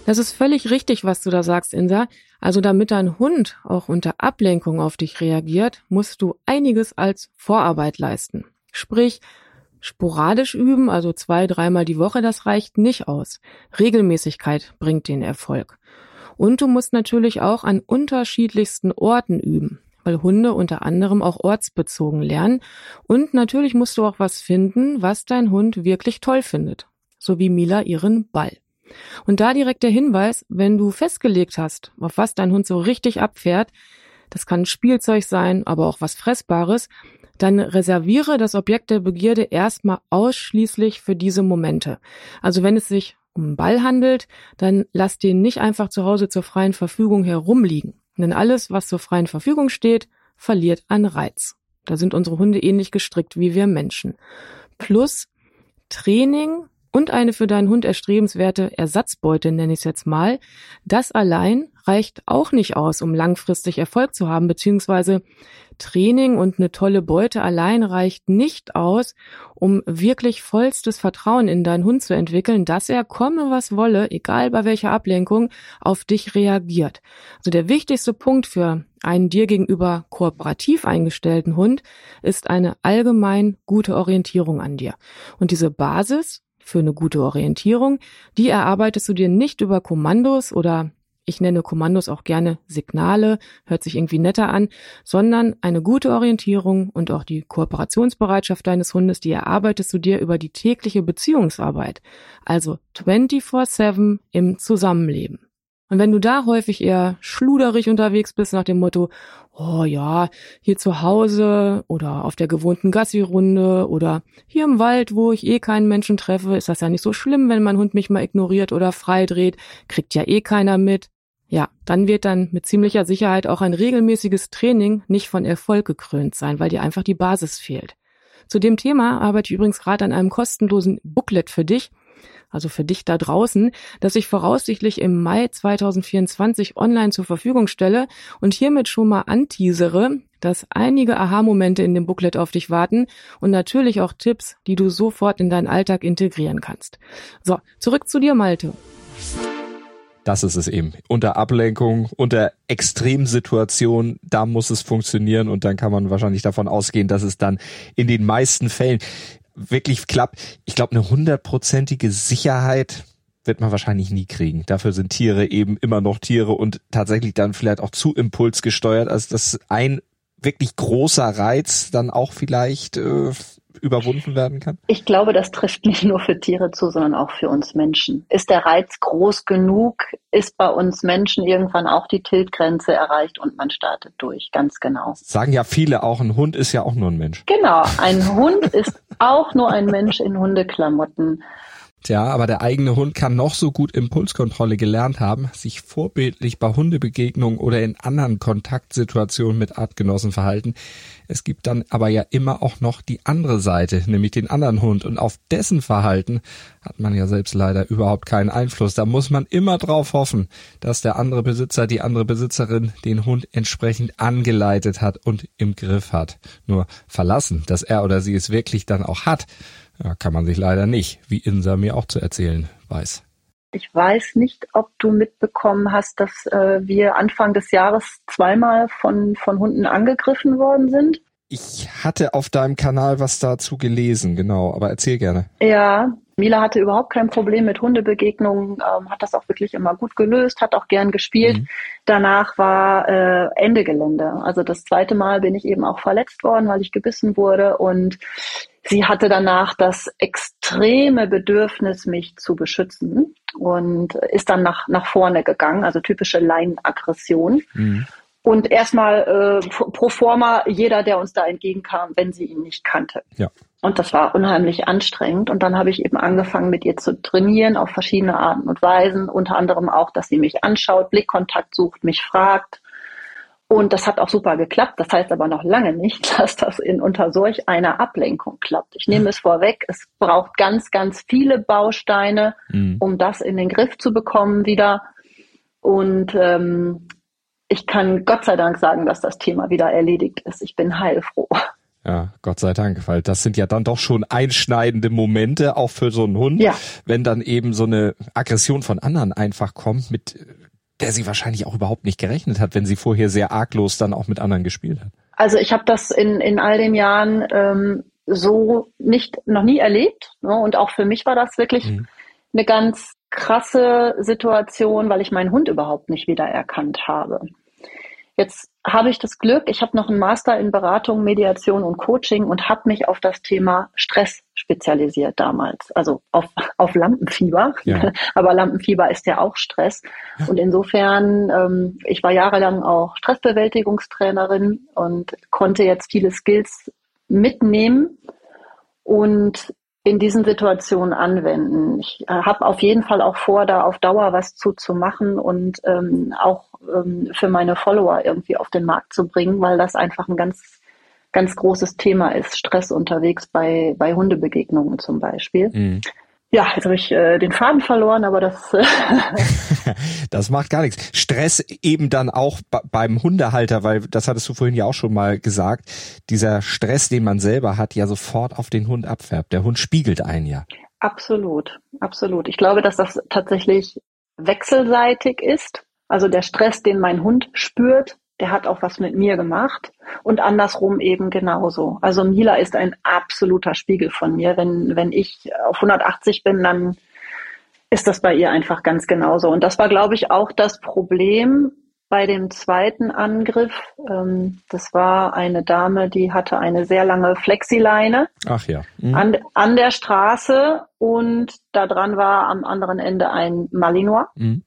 Das ist völlig richtig, was du da sagst, Insa. Also damit dein Hund auch unter Ablenkung auf dich reagiert, musst du einiges als Vorarbeit leisten. Sprich, sporadisch üben, also 2-3 Mal die Woche, das reicht nicht aus. Regelmäßigkeit bringt den Erfolg. Und du musst natürlich auch an unterschiedlichsten Orten üben, weil Hunde unter anderem auch ortsbezogen lernen. Und natürlich musst du auch was finden, was dein Hund wirklich toll findet. So wie Mila ihren Ball. Und da direkt der Hinweis, wenn du festgelegt hast, auf was dein Hund so richtig abfährt, das kann Spielzeug sein, aber auch was Fressbares, dann reserviere das Objekt der Begierde erstmal ausschließlich für diese Momente. Also wenn es sich um einen Ball handelt, dann lass den nicht einfach zu Hause zur freien Verfügung herumliegen. Denn alles, was zur freien Verfügung steht, verliert an Reiz. Da sind unsere Hunde ähnlich gestrickt wie wir Menschen. Plus Training und eine für deinen Hund erstrebenswerte Ersatzbeute, nenne ich es jetzt mal, das allein reicht auch nicht aus, um langfristig Erfolg zu haben, beziehungsweise Training und eine tolle Beute allein reicht nicht aus, um wirklich vollstes Vertrauen in deinen Hund zu entwickeln, dass er, komme was wolle, egal bei welcher Ablenkung, auf dich reagiert. Also der wichtigste Punkt für einen dir gegenüber kooperativ eingestellten Hund ist eine allgemein gute Orientierung an dir. Und diese Basis für eine gute Orientierung, die erarbeitest du dir nicht über Kommandos oder ich nenne Kommandos auch gerne Signale, hört sich irgendwie netter an, sondern eine gute Orientierung und auch die Kooperationsbereitschaft deines Hundes, die erarbeitest du dir über die tägliche Beziehungsarbeit, also 24/7 im Zusammenleben. Und wenn du da häufig eher schluderig unterwegs bist nach dem Motto, oh ja, hier zu Hause oder auf der gewohnten Gassi-Runde oder hier im Wald, wo ich keinen Menschen treffe, ist das ja nicht so schlimm, wenn mein Hund mich mal ignoriert oder freidreht, kriegt ja keiner mit. Ja, dann wird dann mit ziemlicher Sicherheit auch ein regelmäßiges Training nicht von Erfolg gekrönt sein, weil dir einfach die Basis fehlt. Zu dem Thema arbeite ich übrigens gerade an einem kostenlosen Booklet für dich, also für dich da draußen, das ich voraussichtlich im Mai 2024 online zur Verfügung stelle und hiermit schon mal anteasere, dass einige Aha-Momente in dem Booklet auf dich warten und natürlich auch Tipps, die du sofort in deinen Alltag integrieren kannst. So, zurück zu dir, Malte. Das ist es eben. Unter Ablenkung, unter Extremsituationen, da muss es funktionieren und dann kann man wahrscheinlich davon ausgehen, dass es dann in den meisten Fällen wirklich klappt. Ich glaube, eine 100%ige Sicherheit wird man wahrscheinlich nie kriegen. Dafür sind Tiere eben immer noch Tiere und tatsächlich dann vielleicht auch zu impulsgesteuert, als dass ein wirklich großer Reiz dann auch vielleicht überwunden werden kann? Ich glaube, das trifft nicht nur für Tiere zu, sondern auch für uns Menschen. Ist der Reiz groß genug, ist bei uns Menschen irgendwann auch die Tiltgrenze erreicht und man startet durch, ganz genau. Sagen ja viele auch, ein Hund ist ja auch nur ein Mensch. Genau, ein Hund ist auch nur ein Mensch in Hundeklamotten. Tja, aber der eigene Hund kann noch so gut Impulskontrolle gelernt haben, sich vorbildlich bei Hundebegegnungen oder in anderen Kontaktsituationen mit Artgenossen verhalten. Es gibt dann aber ja immer auch noch die andere Seite, nämlich den anderen Hund. Und auf dessen Verhalten hat man ja selbst leider überhaupt keinen Einfluss. Da muss man immer drauf hoffen, dass der andere Besitzer, die andere Besitzerin den Hund entsprechend angeleitet hat und im Griff hat. Nur verlassen, dass er oder sie es wirklich dann auch hat, ja, kann man sich leider nicht, wie Insa mir auch zu erzählen weiß. Ich weiß nicht, ob du mitbekommen hast, dass wir Anfang des Jahres zweimal von Hunden angegriffen worden sind. Ich hatte auf deinem Kanal was dazu gelesen, genau, aber erzähl gerne. Ja, Mila hatte überhaupt kein Problem mit Hundebegegnungen, hat das auch wirklich immer gut gelöst, hat auch gern gespielt. Danach war Ende Gelände. Also das zweite Mal bin ich eben auch verletzt worden, weil ich gebissen wurde und sie hatte danach das extreme Bedürfnis, mich zu beschützen und ist dann nach vorne gegangen, also typische Leinenaggression. Und erstmal pro forma jeder, der uns da entgegenkam, wenn sie ihn nicht kannte. Ja. Und das war unheimlich anstrengend. Und dann habe ich eben angefangen, mit ihr zu trainieren auf verschiedene Arten und Weisen. Unter anderem auch, dass sie mich anschaut, Blickkontakt sucht, mich fragt. Und das hat auch super geklappt. Das heißt aber noch lange nicht, dass das unter solch einer Ablenkung klappt. Ich nehme es vorweg, es braucht ganz, ganz viele Bausteine, um das in den Griff zu bekommen wieder. Und ich kann Gott sei Dank sagen, dass das Thema wieder erledigt ist. Ich bin heilfroh. Ja, Gott sei Dank, weil das sind ja dann doch schon einschneidende Momente, auch für so einen Hund, wenn dann eben so eine Aggression von anderen einfach kommt, mit der sie wahrscheinlich auch überhaupt nicht gerechnet hat, wenn sie vorher sehr arglos dann auch mit anderen gespielt hat. Also ich habe das in all den Jahren so noch nie erlebt, ne? Und auch für mich war das wirklich eine ganz krasse Situation, weil ich meinen Hund überhaupt nicht wiedererkannt habe. Jetzt habe ich das Glück, ich habe noch einen Master in Beratung, Mediation und Coaching und habe mich auf das Thema Stress spezialisiert damals, also auf Lampenfieber. Ja. Aber Lampenfieber ist ja auch Stress. Und insofern, ich war jahrelang auch Stressbewältigungstrainerin und konnte jetzt viele Skills mitnehmen und in diesen Situationen anwenden. Ich habe auf jeden Fall auch vor, da auf Dauer was zu machen und auch für meine Follower irgendwie auf den Markt zu bringen, weil das einfach ein ganz, ganz großes Thema ist. Stress unterwegs bei Hundebegegnungen zum Beispiel. Mhm. Ja, jetzt habe ich den Faden verloren, aber das... Das macht gar nichts. Stress eben dann auch beim Hundehalter, weil das hattest du vorhin ja auch schon mal gesagt, dieser Stress, den man selber hat, ja sofort auf den Hund abfärbt. Der Hund spiegelt einen ja. Absolut, absolut. Ich glaube, dass das tatsächlich wechselseitig ist. Also der Stress, den mein Hund spürt, der hat auch was mit mir gemacht und andersrum eben genauso. Also Mila ist ein absoluter Spiegel von mir. Wenn ich auf 180 bin, dann ist das bei ihr einfach ganz genauso. Und das war, glaube ich, auch das Problem bei dem zweiten Angriff. Das war eine Dame, die hatte eine sehr lange Flexileine. Ach ja. An der Straße und da dran war am anderen Ende ein Malinois.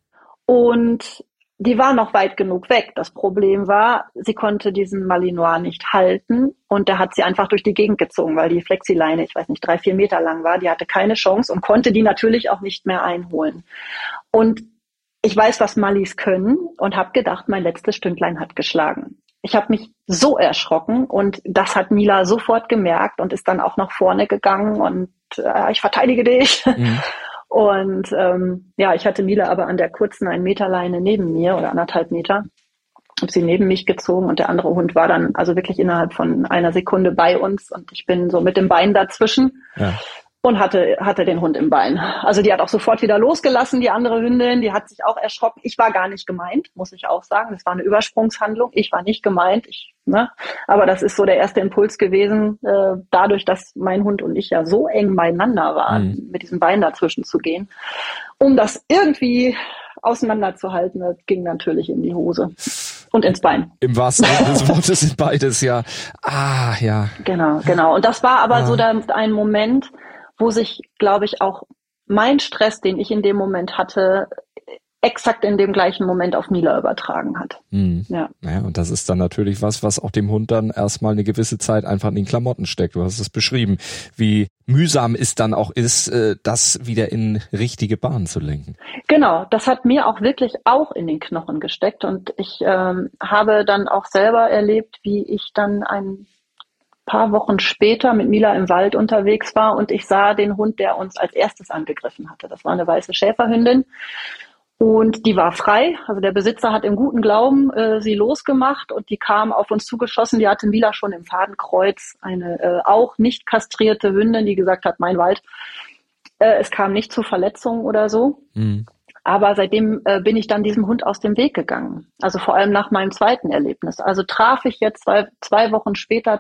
Und die war noch weit genug weg. Das Problem war, sie konnte diesen Malinois nicht halten und der hat sie einfach durch die Gegend gezogen, weil die Flexileine, ich weiß nicht, 3-4 Meter lang war. Die hatte keine Chance und konnte die natürlich auch nicht mehr einholen. Und ich weiß, was Mallis können und habe gedacht, mein letztes Stündlein hat geschlagen. Ich habe mich so erschrocken und das hat Mila sofort gemerkt und ist dann auch nach vorne gegangen und ich verteidige dich. Mhm. Und ich hatte Mila aber an der kurzen 1 Meter Leine neben mir oder 1,5 Meter, habe sie neben mich gezogen und der andere Hund war dann also wirklich innerhalb von einer Sekunde bei uns und ich bin so mit dem Bein dazwischen und hatte den Hund im Bein. Also die hat auch sofort wieder losgelassen, die andere Hündin, die hat sich auch erschrocken. Ich war gar nicht gemeint, muss ich auch sagen. Das war eine Übersprungshandlung. Ich war nicht gemeint. Aber das ist so der erste Impuls gewesen, dadurch, dass mein Hund und ich ja so eng beieinander waren, mit diesem Bein dazwischen zu gehen. Um das irgendwie auseinanderzuhalten, das ging natürlich in die Hose. Und ins Bein. Im wahrsten Sinne des Wortes sind beides, ja. Ja. Genau. Und das war aber so ein Moment, wo sich, glaube ich, auch mein Stress, den ich in dem Moment hatte, exakt in dem gleichen Moment auf Mila übertragen hat. Ja, und das ist dann natürlich was auch dem Hund dann erstmal eine gewisse Zeit einfach in den Klamotten steckt. Du hast es beschrieben, wie mühsam es dann auch ist, das wieder in richtige Bahnen zu lenken. Genau, das hat mir auch wirklich auch in den Knochen gesteckt und ich habe dann auch selber erlebt, wie ich dann ein paar Wochen später mit Mila im Wald unterwegs war und ich sah den Hund, der uns als erstes angegriffen hatte. Das war eine weiße Schäferhündin und die war frei. Also der Besitzer hat im guten Glauben sie losgemacht und die kam auf uns zugeschossen. Die hatte Mila schon im Fadenkreuz, eine auch nicht kastrierte Hündin, die gesagt hat, mein Wald. Es kam nicht zu Verletzungen oder so. Aber seitdem bin ich dann diesem Hund aus dem Weg gegangen. Also vor allem nach meinem zweiten Erlebnis. Also traf ich jetzt zwei Wochen später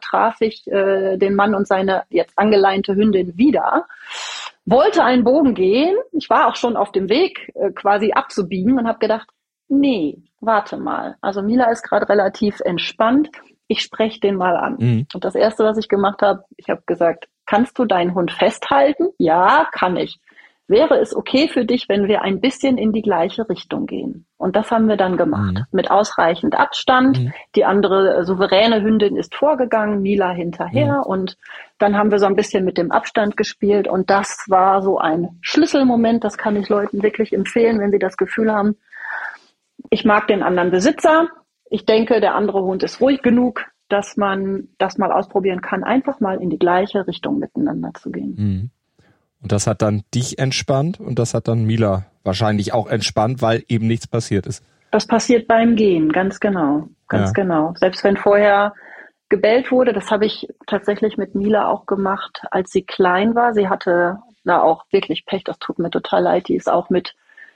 den Mann und seine jetzt angeleinte Hündin wieder. Wollte einen Bogen gehen. Ich war auch schon auf dem Weg quasi abzubiegen und habe gedacht, nee, warte mal. Also Mila ist gerade relativ entspannt. Ich spreche den mal an. Und das Erste, was ich gemacht habe, ich habe gesagt, kannst du deinen Hund festhalten? Ja, kann ich. Wäre es okay für dich, wenn wir ein bisschen in die gleiche Richtung gehen? Und das haben wir dann gemacht. Mit ausreichend Abstand. Die andere souveräne Hündin ist vorgegangen, Mila hinterher. Und dann haben wir so ein bisschen mit dem Abstand gespielt. Und das war so ein Schlüsselmoment. Das kann ich Leuten wirklich empfehlen, wenn sie das Gefühl haben, ich mag den anderen Besitzer. Ich denke, der andere Hund ist ruhig genug, dass man das mal ausprobieren kann, einfach mal in die gleiche Richtung miteinander zu gehen. Und das hat dann dich entspannt und das hat dann Mila wahrscheinlich auch entspannt, weil eben nichts passiert ist. Das passiert beim Gehen, ganz genau. Genau. Selbst wenn vorher gebellt wurde. Das habe ich tatsächlich mit Mila auch gemacht, als sie klein war. Sie hatte da auch wirklich Pech, das tut mir total leid. Die ist auch mit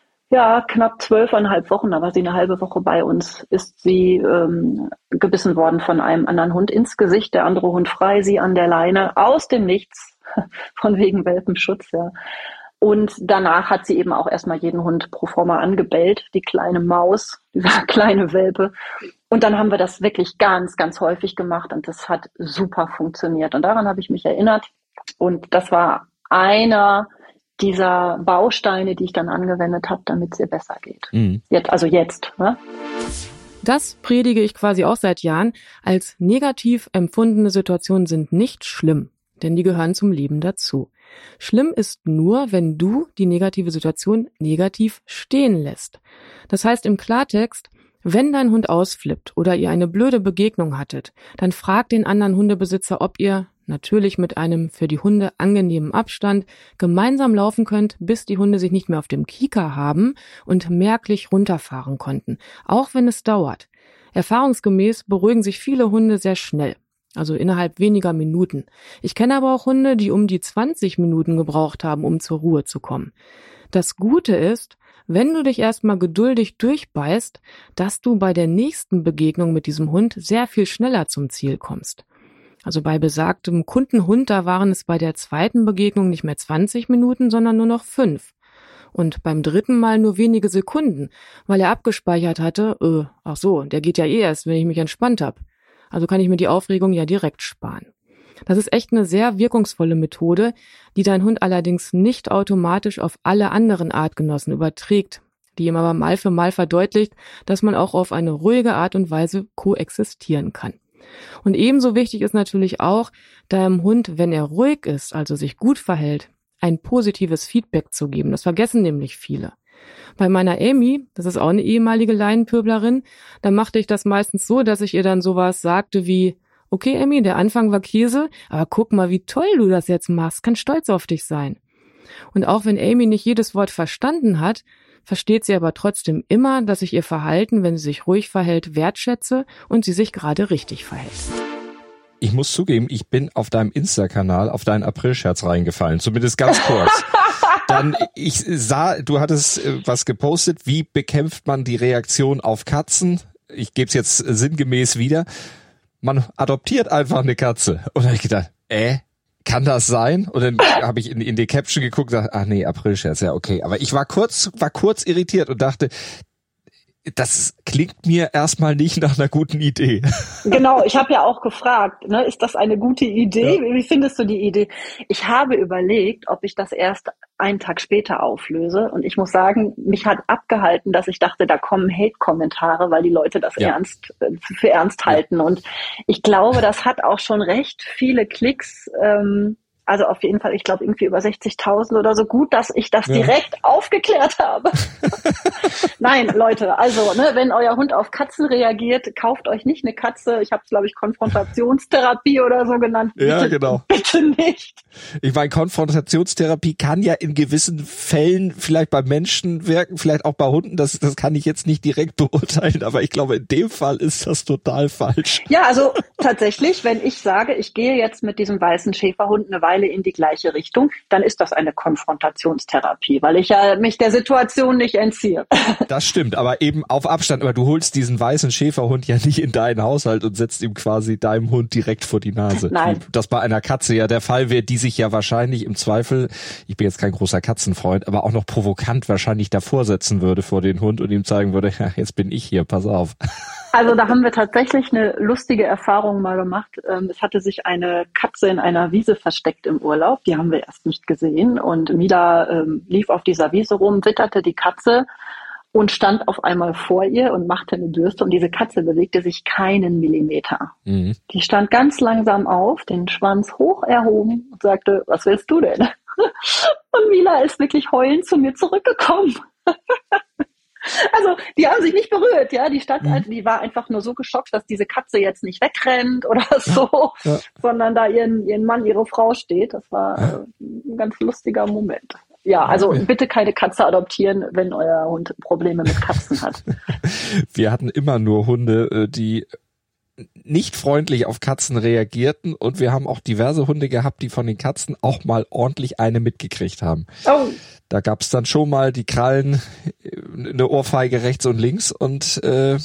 knapp 12,5 Wochen, da war sie eine halbe Woche bei uns, ist sie gebissen worden von einem anderen Hund ins Gesicht, der andere Hund frei, sie an der Leine, aus dem Nichts, von wegen Welpenschutz, ja. Und danach hat sie eben auch erstmal jeden Hund pro forma angebellt, die kleine Maus, diese kleine Welpe. Und dann haben wir das wirklich ganz, ganz häufig gemacht und das hat super funktioniert. Und daran habe ich mich erinnert. Und das war einer dieser Bausteine, die ich dann angewendet habe, damit es ihr besser geht. Mhm. Jetzt. Ne? Das predige ich quasi auch seit Jahren. Als negativ empfundene Situationen sind nicht schlimm, denn die gehören zum Leben dazu. Schlimm ist nur, wenn du die negative Situation negativ stehen lässt. Das heißt im Klartext, wenn dein Hund ausflippt oder ihr eine blöde Begegnung hattet, dann frag den anderen Hundebesitzer, ob ihr, natürlich mit einem für die Hunde angenehmen Abstand, gemeinsam laufen könnt, bis die Hunde sich nicht mehr auf dem Kieker haben und merklich runterfahren konnten, auch wenn es dauert. Erfahrungsgemäß beruhigen sich viele Hunde sehr schnell, also innerhalb weniger Minuten. Ich kenne aber auch Hunde, die um die 20 Minuten gebraucht haben, um zur Ruhe zu kommen. Das Gute ist, wenn du dich erstmal geduldig durchbeißt, dass du bei der nächsten Begegnung mit diesem Hund sehr viel schneller zum Ziel kommst. Also bei besagtem Kundenhund, da waren es bei der zweiten Begegnung nicht mehr 20 Minuten, sondern nur noch 5. Und beim dritten Mal nur wenige Sekunden, weil er abgespeichert hatte, ach so, der geht ja eh erst, wenn ich mich entspannt habe. Also kann ich mir die Aufregung ja direkt sparen. Das ist echt eine sehr wirkungsvolle Methode, die dein Hund allerdings nicht automatisch auf alle anderen Artgenossen überträgt, die ihm aber mal für mal verdeutlicht, dass man auch auf eine ruhige Art und Weise koexistieren kann. Und ebenso wichtig ist natürlich auch, deinem Hund, wenn er ruhig ist, also sich gut verhält, ein positives Feedback zu geben. Das vergessen nämlich viele. Bei meiner Amy, das ist auch eine ehemalige Leinenpöblerin, da machte ich das meistens so, dass ich ihr dann sowas sagte wie, okay Amy, der Anfang war Käse, aber guck mal, wie toll du das jetzt machst, kann stolz auf dich sein. Und auch wenn Amy nicht jedes Wort verstanden hat, versteht sie aber trotzdem immer, dass ich ihr Verhalten, wenn sie sich ruhig verhält, wertschätze und sie sich gerade richtig verhält. Ich muss zugeben, ich bin auf deinem Insta-Kanal auf deinen Aprilscherz reingefallen, zumindest ganz kurz. Dann, ich sah, du hattest was gepostet, wie bekämpft man die Reaktion auf Katzen? Ich gebe es jetzt sinngemäß wieder. Man adoptiert einfach eine Katze. Und dann habe ich gedacht, kann das sein? Und dann habe ich in die Caption geguckt und dachte, ach nee, Aprilscherz, ja okay. Aber ich war kurz irritiert und dachte, das klingt mir erstmal nicht nach einer guten Idee. Genau, ich habe ja auch gefragt, ne, ist das eine gute Idee? Ja. Wie findest du die Idee? Ich habe überlegt, ob ich das erst einen Tag später auflöse. Und ich muss sagen, mich hat abgehalten, dass ich dachte, da kommen Hate-Kommentare, weil die Leute das für ernst halten. Und ich glaube, das hat auch schon recht viele Klicks. Also auf jeden Fall, ich glaube irgendwie über 60.000 oder so. Gut, dass ich das direkt aufgeklärt habe. Nein, Leute, also wenn euer Hund auf Katzen reagiert, kauft euch nicht eine Katze. Ich habe es, glaube ich, Konfrontationstherapie oder so genannt. Ja, genau. Bitte nicht. Ich meine, Konfrontationstherapie kann ja in gewissen Fällen vielleicht bei Menschen wirken, vielleicht auch bei Hunden. Das kann ich jetzt nicht direkt beurteilen, aber ich glaube, in dem Fall ist das total falsch. Ja, also tatsächlich, wenn ich sage, ich gehe jetzt mit diesem weißen Schäferhund eine Weile in die gleiche Richtung, dann ist das eine Konfrontationstherapie, weil ich ja mich der Situation nicht entziehe. Das stimmt, aber eben auf Abstand. Aber du holst diesen weißen Schäferhund ja nicht in deinen Haushalt und setzt ihm quasi deinem Hund direkt vor die Nase. Nein. Das bei einer Katze ja der Fall wäre, die sich ja wahrscheinlich im Zweifel, ich bin jetzt kein großer Katzenfreund, aber auch noch provokant wahrscheinlich davor setzen würde vor den Hund und ihm zeigen würde, ja, jetzt bin ich hier, pass auf. Also da haben wir tatsächlich eine lustige Erfahrung mal gemacht. Es hatte sich eine Katze in einer Wiese versteckt im Urlaub. Die haben wir erst nicht gesehen. Und Mila lief auf dieser Wiese rum, witterte die Katze und stand auf einmal vor ihr und machte eine Bürste. Und diese Katze bewegte sich keinen Millimeter. Mhm. Die stand ganz langsam auf, den Schwanz hoch erhoben und sagte, was willst du denn? Und Mila ist wirklich heulend zu mir zurückgekommen. Also, die haben sich nicht berührt, ja. Die war einfach nur so geschockt, dass diese Katze jetzt nicht wegrennt oder so, sondern da ihren Mann, ihre Frau steht. Das war ein ganz lustiger Moment. Ja, also bitte keine Katze adoptieren, wenn euer Hund Probleme mit Katzen hat. Wir hatten immer nur Hunde, die nicht freundlich auf Katzen reagierten und wir haben auch diverse Hunde gehabt, die von den Katzen auch mal ordentlich eine mitgekriegt haben. Oh. Da gab's dann schon mal die Krallen, eine Ohrfeige rechts und links und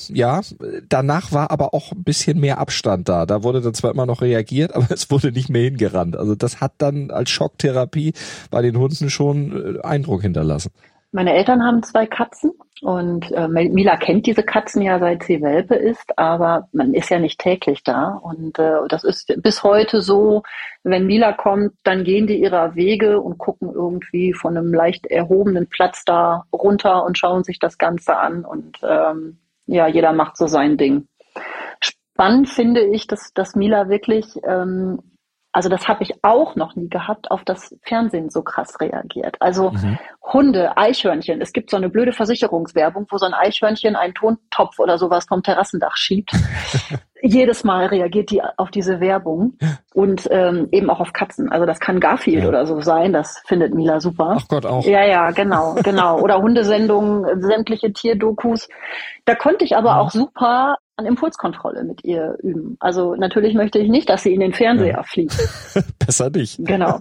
danach war aber auch ein bisschen mehr Abstand da. Da wurde dann zwar immer noch reagiert, aber es wurde nicht mehr hingerannt. Also das hat dann als Schocktherapie bei den Hunden schon Eindruck hinterlassen. Meine Eltern haben 2 Katzen und Mila kennt diese Katzen ja, seit sie Welpe ist, aber man ist ja nicht täglich da. Und das ist bis heute so, wenn Mila kommt, dann gehen die ihrer Wege und gucken irgendwie von einem leicht erhobenen Platz da runter und schauen sich das Ganze an. Und jeder macht so sein Ding. Spannend finde ich, dass Mila wirklich... also das habe ich auch noch nie gehabt, auf das Fernsehen so krass reagiert. Also Hunde, Eichhörnchen. Es gibt so eine blöde Versicherungswerbung, wo so ein Eichhörnchen einen Tontopf oder sowas vom Terrassendach schiebt. Jedes Mal reagiert die auf diese Werbung und eben auch auf Katzen. Also das kann Garfield oder so sein. Das findet Mila super. Ach Gott, auch. Ja, genau. Oder Hundesendungen, sämtliche Tierdokus. Da konnte ich aber auch super an Impulskontrolle mit ihr üben. Also natürlich möchte ich nicht, dass sie in den Fernseher fliegt. Besser nicht. Genau.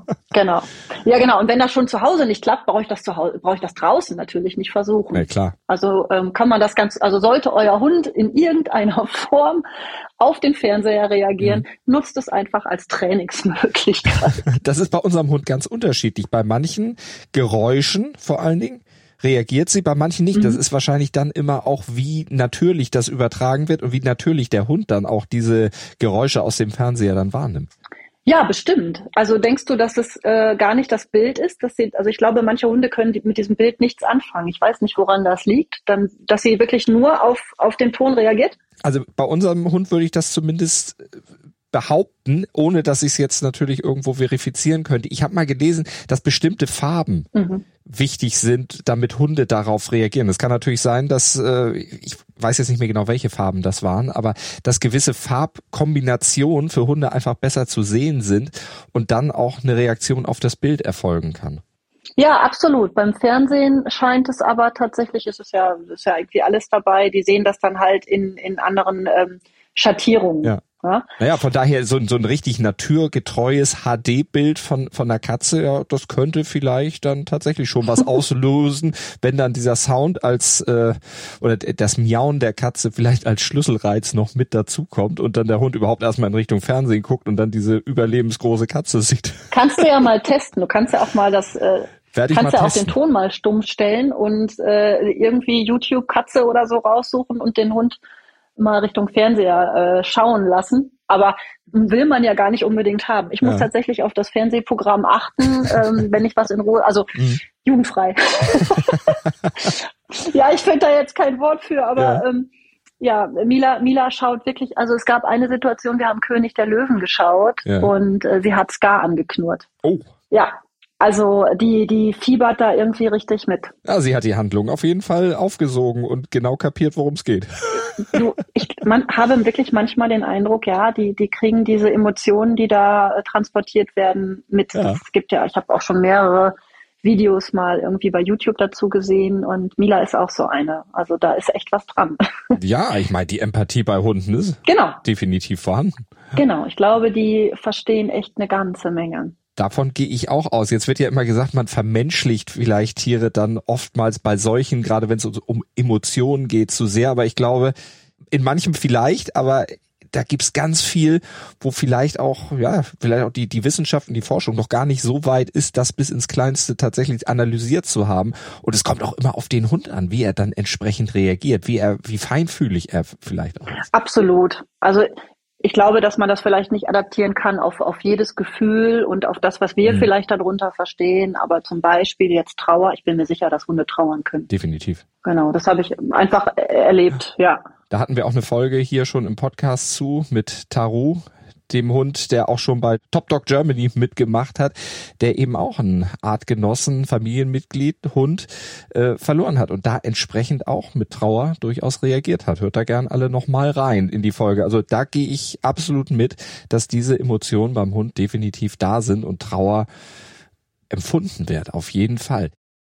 Ja, genau. Und wenn das schon zu Hause nicht klappt, brauche ich das draußen natürlich nicht versuchen. Ja, klar. Also kann man das also sollte euer Hund in irgendeiner Form auf den Fernseher reagieren, nutzt es einfach als Trainingsmöglichkeit. Das ist bei unserem Hund ganz unterschiedlich. Bei manchen Geräuschen vor allen Dingen reagiert sie, bei manchen nicht. Das ist wahrscheinlich dann immer auch, wie natürlich das übertragen wird und wie natürlich der Hund dann auch diese Geräusche aus dem Fernseher dann wahrnimmt. Ja, bestimmt. Also denkst du, dass es gar nicht das Bild ist? Also ich glaube, manche Hunde können mit diesem Bild nichts anfangen. Ich weiß nicht, woran das liegt, dass sie wirklich nur auf den Ton reagiert? Also bei unserem Hund würde ich das zumindest behaupten, ohne dass ich es jetzt natürlich irgendwo verifizieren könnte. Ich habe mal gelesen, dass bestimmte Farben wichtig sind, damit Hunde darauf reagieren. Es kann natürlich sein, dass, ich weiß jetzt nicht mehr genau, welche Farben das waren, aber dass gewisse Farbkombinationen für Hunde einfach besser zu sehen sind und dann auch eine Reaktion auf das Bild erfolgen kann. Ja, absolut. Beim Fernsehen scheint es aber tatsächlich, ist ja irgendwie alles dabei. Die sehen das dann halt in anderen Schattierungen. Ja. Naja, von daher so ein richtig naturgetreues HD-Bild von einer Katze, ja, das könnte vielleicht dann tatsächlich schon was auslösen, wenn dann dieser Sound oder das Miauen der Katze vielleicht als Schlüsselreiz noch mit dazukommt und dann der Hund überhaupt erstmal in Richtung Fernsehen guckt und dann diese überlebensgroße Katze sieht. Kannst du ja mal testen. Du kannst ja auch mal auch den Ton mal stumm stellen und irgendwie YouTube Katze oder so raussuchen und den Hund mal Richtung Fernseher schauen lassen. Aber will man ja gar nicht unbedingt haben. Ich muss tatsächlich auf das Fernsehprogramm achten, wenn ich was in Ruhe, also jugendfrei. Ja, ich finde da jetzt kein Wort für, aber Mila schaut wirklich, also es gab eine Situation, wir haben König der Löwen geschaut und sie hat Scar angeknurrt. Oh. Ja. Also die fiebert da irgendwie richtig mit. Ja, sie hat die Handlung auf jeden Fall aufgesogen und genau kapiert, worum es geht. Man habe wirklich manchmal den Eindruck, die kriegen diese Emotionen, die da transportiert werden, mit. Ja. Es gibt ich habe auch schon mehrere Videos mal irgendwie bei YouTube dazu gesehen und Mila ist auch so eine. Also da ist echt was dran. Ja, ich meine, die Empathie bei Hunden ist definitiv vorhanden. Genau, ich glaube, die verstehen echt eine ganze Menge. Davon gehe ich auch aus. Jetzt wird ja immer gesagt, man vermenschlicht vielleicht Tiere dann oftmals bei solchen, gerade wenn es um Emotionen geht, zu sehr. Aber ich glaube, in manchem vielleicht, aber da gibt's ganz viel, wo vielleicht auch die Wissenschaft und die Forschung noch gar nicht so weit ist, das bis ins Kleinste tatsächlich analysiert zu haben. Und es kommt auch immer auf den Hund an, wie er dann entsprechend reagiert, wie feinfühlig er vielleicht auch ist. Absolut. Also ich glaube, dass man das vielleicht nicht adaptieren kann auf jedes Gefühl und auf das, was wir vielleicht darunter verstehen. Aber zum Beispiel jetzt Trauer. Ich bin mir sicher, dass Hunde trauern können. Definitiv. Genau, das habe ich einfach erlebt, ja. Da hatten wir auch eine Folge hier schon im Podcast mit Taru, dem Hund, der auch schon bei Top Dog Germany mitgemacht hat, der eben auch einen Artgenossen, Familienmitglied, Hund verloren hat und da entsprechend auch mit Trauer durchaus reagiert hat. Hört da gern alle nochmal rein in die Folge. Also da gehe ich absolut mit, dass diese Emotionen beim Hund definitiv da sind und Trauer empfunden wird, auf jeden Fall.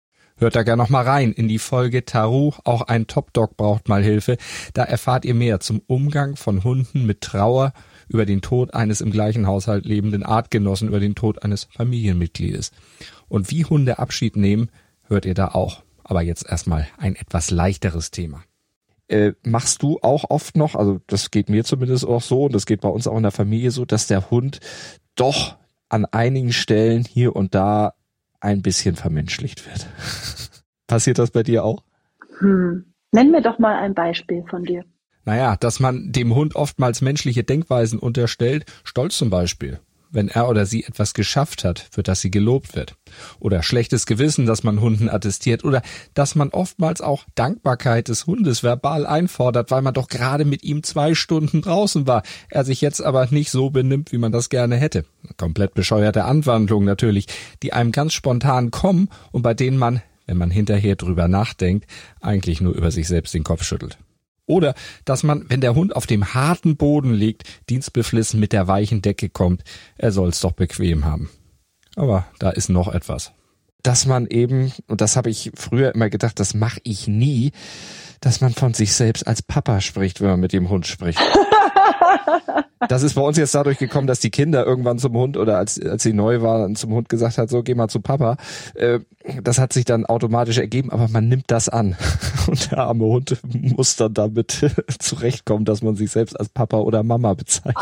Hört da gerne noch mal rein in die Folge Taru, auch ein Top-Dog braucht mal Hilfe. Da erfahrt ihr mehr zum Umgang von Hunden mit Trauer, über den Tod eines im gleichen Haushalt lebenden Artgenossen, über den Tod eines Familienmitgliedes. Und wie Hunde Abschied nehmen, hört ihr da auch. Aber jetzt erstmal ein etwas leichteres Thema. Machst du auch oft noch, also das geht mir zumindest auch so und das geht bei uns auch in der Familie so, dass der Hund doch an einigen Stellen hier und da ein bisschen vermenschlicht wird? Passiert das bei dir auch? Nenn mir doch mal ein Beispiel von dir. Naja, dass man dem Hund oftmals menschliche Denkweisen unterstellt, Stolz zum Beispiel. Wenn er oder sie etwas geschafft hat, für das sie gelobt wird. Oder schlechtes Gewissen, das man Hunden attestiert. Oder dass man oftmals auch Dankbarkeit des Hundes verbal einfordert, weil man doch gerade mit ihm 2 Stunden draußen war. Er sich jetzt aber nicht so benimmt, wie man das gerne hätte. Komplett bescheuerte Anwandlungen natürlich, die einem ganz spontan kommen und bei denen man, wenn man hinterher drüber nachdenkt, eigentlich nur über sich selbst den Kopf schüttelt. Oder dass man, wenn der Hund auf dem harten Boden liegt, dienstbeflissen mit der weichen Decke kommt. Er soll's doch bequem haben. Aber da ist noch etwas. Dass man eben, und das habe ich früher immer gedacht, das mache ich nie, dass man von sich selbst als Papa spricht, wenn man mit dem Hund spricht. Das ist bei uns jetzt dadurch gekommen, dass die Kinder irgendwann zum Hund oder als sie neu waren, zum Hund gesagt hat, so geh mal zu Papa. Das hat sich dann automatisch ergeben, aber man nimmt das an. Und der arme Hund muss dann damit zurechtkommen, dass man sich selbst als Papa oder Mama bezeichnet.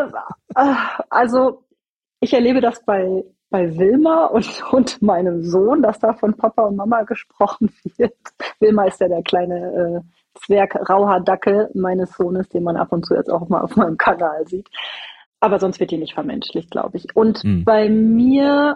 Also ich erlebe das bei Wilma und meinem Sohn, dass da von Papa und Mama gesprochen wird. Wilma ist ja der kleine Zwerg-Rauhaardackel meines Sohnes, den man ab und zu jetzt auch mal auf meinem Kanal sieht. Aber sonst wird die nicht vermenschlicht, glaube ich. Und bei mir,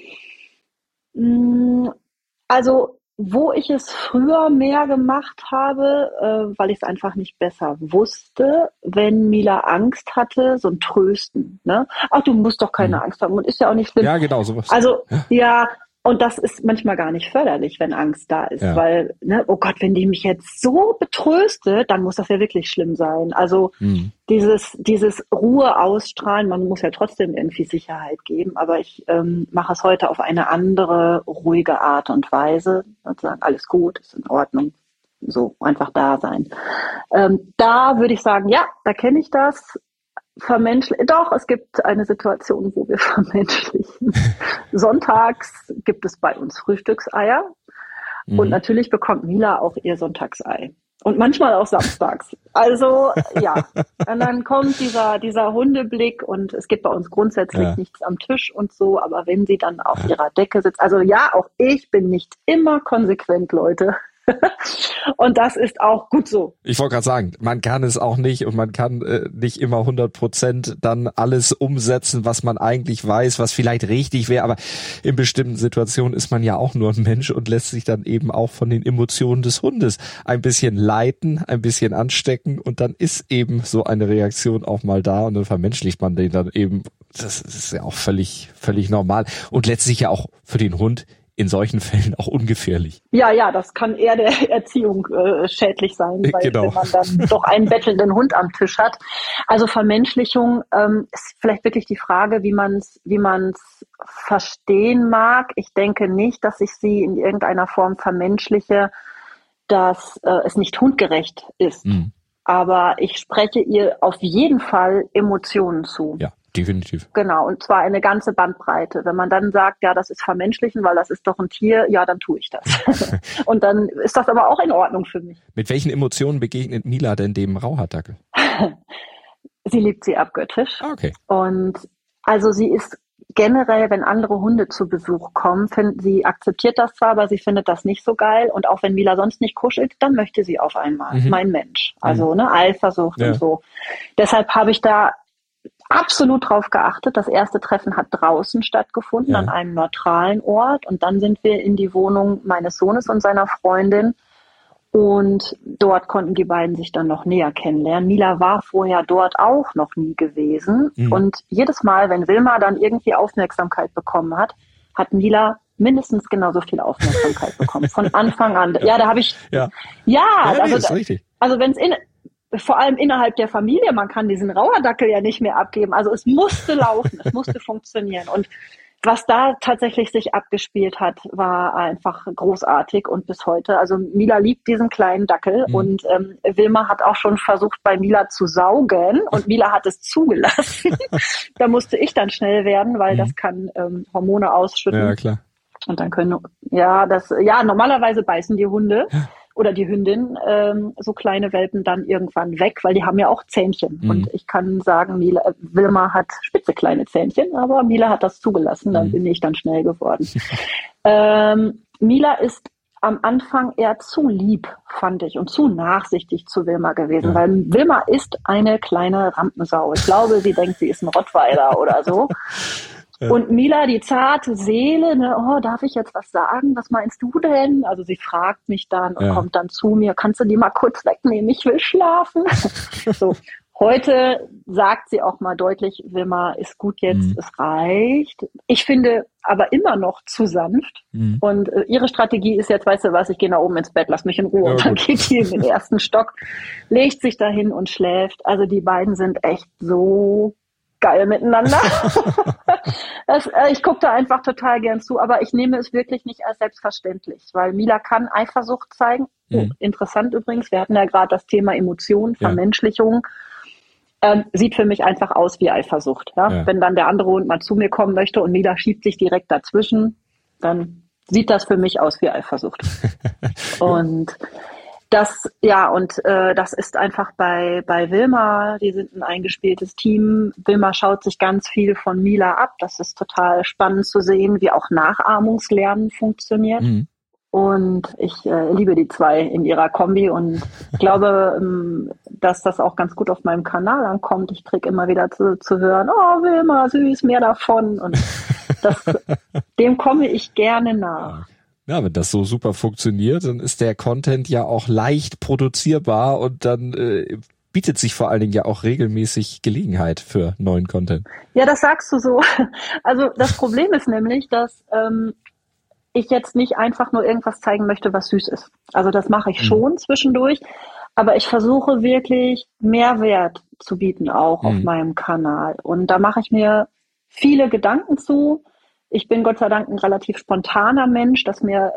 also wo ich es früher mehr gemacht habe, weil ich es einfach nicht besser wusste, wenn Mila Angst hatte, so ein Trösten. Ne? Ach, du musst doch keine Angst haben und ist ja auch nicht schlimm. Ja, genau, sowas. Also, ja, und das ist manchmal gar nicht förderlich, wenn Angst da ist, weil, ne, oh Gott, wenn die mich jetzt so betröstet, dann muss das ja wirklich schlimm sein. Also dieses Ruhe ausstrahlen, man muss ja trotzdem irgendwie Sicherheit geben, aber ich mache es heute auf eine andere, ruhige Art und Weise. Und sagen, alles gut, ist in Ordnung, so einfach da sein. Da würde ich sagen, ja, da kenne ich das. Doch, es gibt eine Situation, wo wir vermenschlichen. Sonntags gibt es bei uns Frühstückseier und natürlich bekommt Mila auch ihr Sonntagsei. Und manchmal auch samstags. Also, ja. Und dann kommt dieser Hundeblick und es gibt bei uns grundsätzlich nichts am Tisch und so, aber wenn sie dann auf ihrer Decke sitzt, also ja, auch ich bin nicht immer konsequent, Leute. Und das ist auch gut so. Ich wollte gerade sagen, man kann es auch nicht und man kann nicht immer 100% dann alles umsetzen, was man eigentlich weiß, was vielleicht richtig wäre, aber in bestimmten Situationen ist man ja auch nur ein Mensch und lässt sich dann eben auch von den Emotionen des Hundes ein bisschen leiten, ein bisschen anstecken und dann ist eben so eine Reaktion auch mal da und dann vermenschlicht man den dann eben. Das ist ja auch völlig normal und letztlich ja auch für den Hund in solchen Fällen auch ungefährlich. Ja, das kann eher der Erziehung schädlich sein, weil wenn man dann doch einen bettelnden Hund am Tisch hat. Also Vermenschlichung ist vielleicht wirklich die Frage, wie man's verstehen mag. Ich denke nicht, dass ich sie in irgendeiner Form vermenschliche, dass es nicht hundgerecht ist. Aber ich spreche ihr auf jeden Fall Emotionen zu. Ja. Definitiv. Genau, und zwar eine ganze Bandbreite. Wenn man dann sagt, ja, das ist vermenschlichen, weil das ist doch ein Tier, ja, dann tue ich das. Und dann ist das aber auch in Ordnung für mich. Mit welchen Emotionen begegnet Mila denn dem Rauhaardackel? Sie liebt sie abgöttisch. Okay. Und also sie ist generell, wenn andere Hunde zu Besuch kommen, sie akzeptiert das zwar, aber sie findet das nicht so geil. Und auch wenn Mila sonst nicht kuschelt, dann möchte sie auf einmal. Mein Mensch. Also Eifersucht und so. Deshalb habe ich da absolut drauf geachtet. Das erste Treffen hat draußen stattgefunden, an einem neutralen Ort. Und dann sind wir in die Wohnung meines Sohnes und seiner Freundin. Und dort konnten die beiden sich dann noch näher kennenlernen. Mila war vorher dort auch noch nie gewesen. Und jedes Mal, wenn Wilma dann irgendwie Aufmerksamkeit bekommen hat, hat Mila mindestens genauso viel Aufmerksamkeit bekommen. Von Anfang an. Ja, da habe ich... Ja, das ist richtig. Also wenn es vor allem innerhalb der Familie, man kann diesen Rauhaardackel ja nicht mehr abgeben. Also es musste laufen, es musste funktionieren. Und was da tatsächlich sich abgespielt hat, war einfach großartig und bis heute. Also Mila liebt diesen kleinen Dackel und Wilma hat auch schon versucht, bei Mila zu saugen und Mila hat es zugelassen. Da musste ich dann schnell werden, weil das kann Hormone ausschütten. Ja, klar. Und dann normalerweise beißen die Hunde oder die Hündin so kleine Welpen dann irgendwann weg, weil die haben ja auch Zähnchen. Und ich kann sagen, Wilma hat spitze kleine Zähnchen, aber Mila hat das zugelassen, dann bin ich dann schnell geworden. Mila ist am Anfang eher zu lieb, fand ich, und zu nachsichtig zu Wilma gewesen, weil Wilma ist eine kleine Rampensau. Ich glaube, sie denkt, sie ist ein Rottweiler oder so. Und Mila, die zarte Seele, darf ich jetzt was sagen? Was meinst du denn? Also sie fragt mich dann und kommt dann zu mir, kannst du die mal kurz wegnehmen? Ich will schlafen. So, heute sagt sie auch mal deutlich, Wilma, ist gut jetzt, es reicht. Ich finde aber immer noch zu sanft. Und ihre Strategie ist jetzt, weißt du was, ich gehe nach oben ins Bett, lass mich in Ruhe. Und dann geht die in den ersten Stock, legt sich dahin und schläft. Also die beiden sind echt so geil miteinander. Ich gucke da einfach total gern zu, aber ich nehme es wirklich nicht als selbstverständlich, weil Mila kann Eifersucht zeigen. Oh, interessant übrigens, wir hatten ja gerade das Thema Emotionen, Vermenschlichung. Sieht für mich einfach aus wie Eifersucht. Ja? Wenn dann der andere Hund mal zu mir kommen möchte und Mila schiebt sich direkt dazwischen, dann sieht das für mich aus wie Eifersucht. Und das ist einfach bei Wilma, die sind ein eingespieltes Team. Wilma schaut sich ganz viel von Mila ab. Das ist total spannend zu sehen, wie auch Nachahmungslernen funktioniert. Und ich liebe die zwei in ihrer Kombi und glaube, dass das auch ganz gut auf meinem Kanal ankommt. Ich kriege immer wieder zu hören, oh Wilma, süß, mehr davon. Und dem komme ich gerne nach. Ja, wenn das so super funktioniert, dann ist der Content ja auch leicht produzierbar und dann bietet sich vor allen Dingen ja auch regelmäßig Gelegenheit für neuen Content. Ja, das sagst du so. Also das Problem ist nämlich, dass ich jetzt nicht einfach nur irgendwas zeigen möchte, was süß ist. Also das mache ich schon zwischendurch, aber ich versuche wirklich Mehrwert zu bieten auch auf meinem Kanal. Und da mache ich mir viele Gedanken zu. Ich bin Gott sei Dank ein relativ spontaner Mensch, dass mir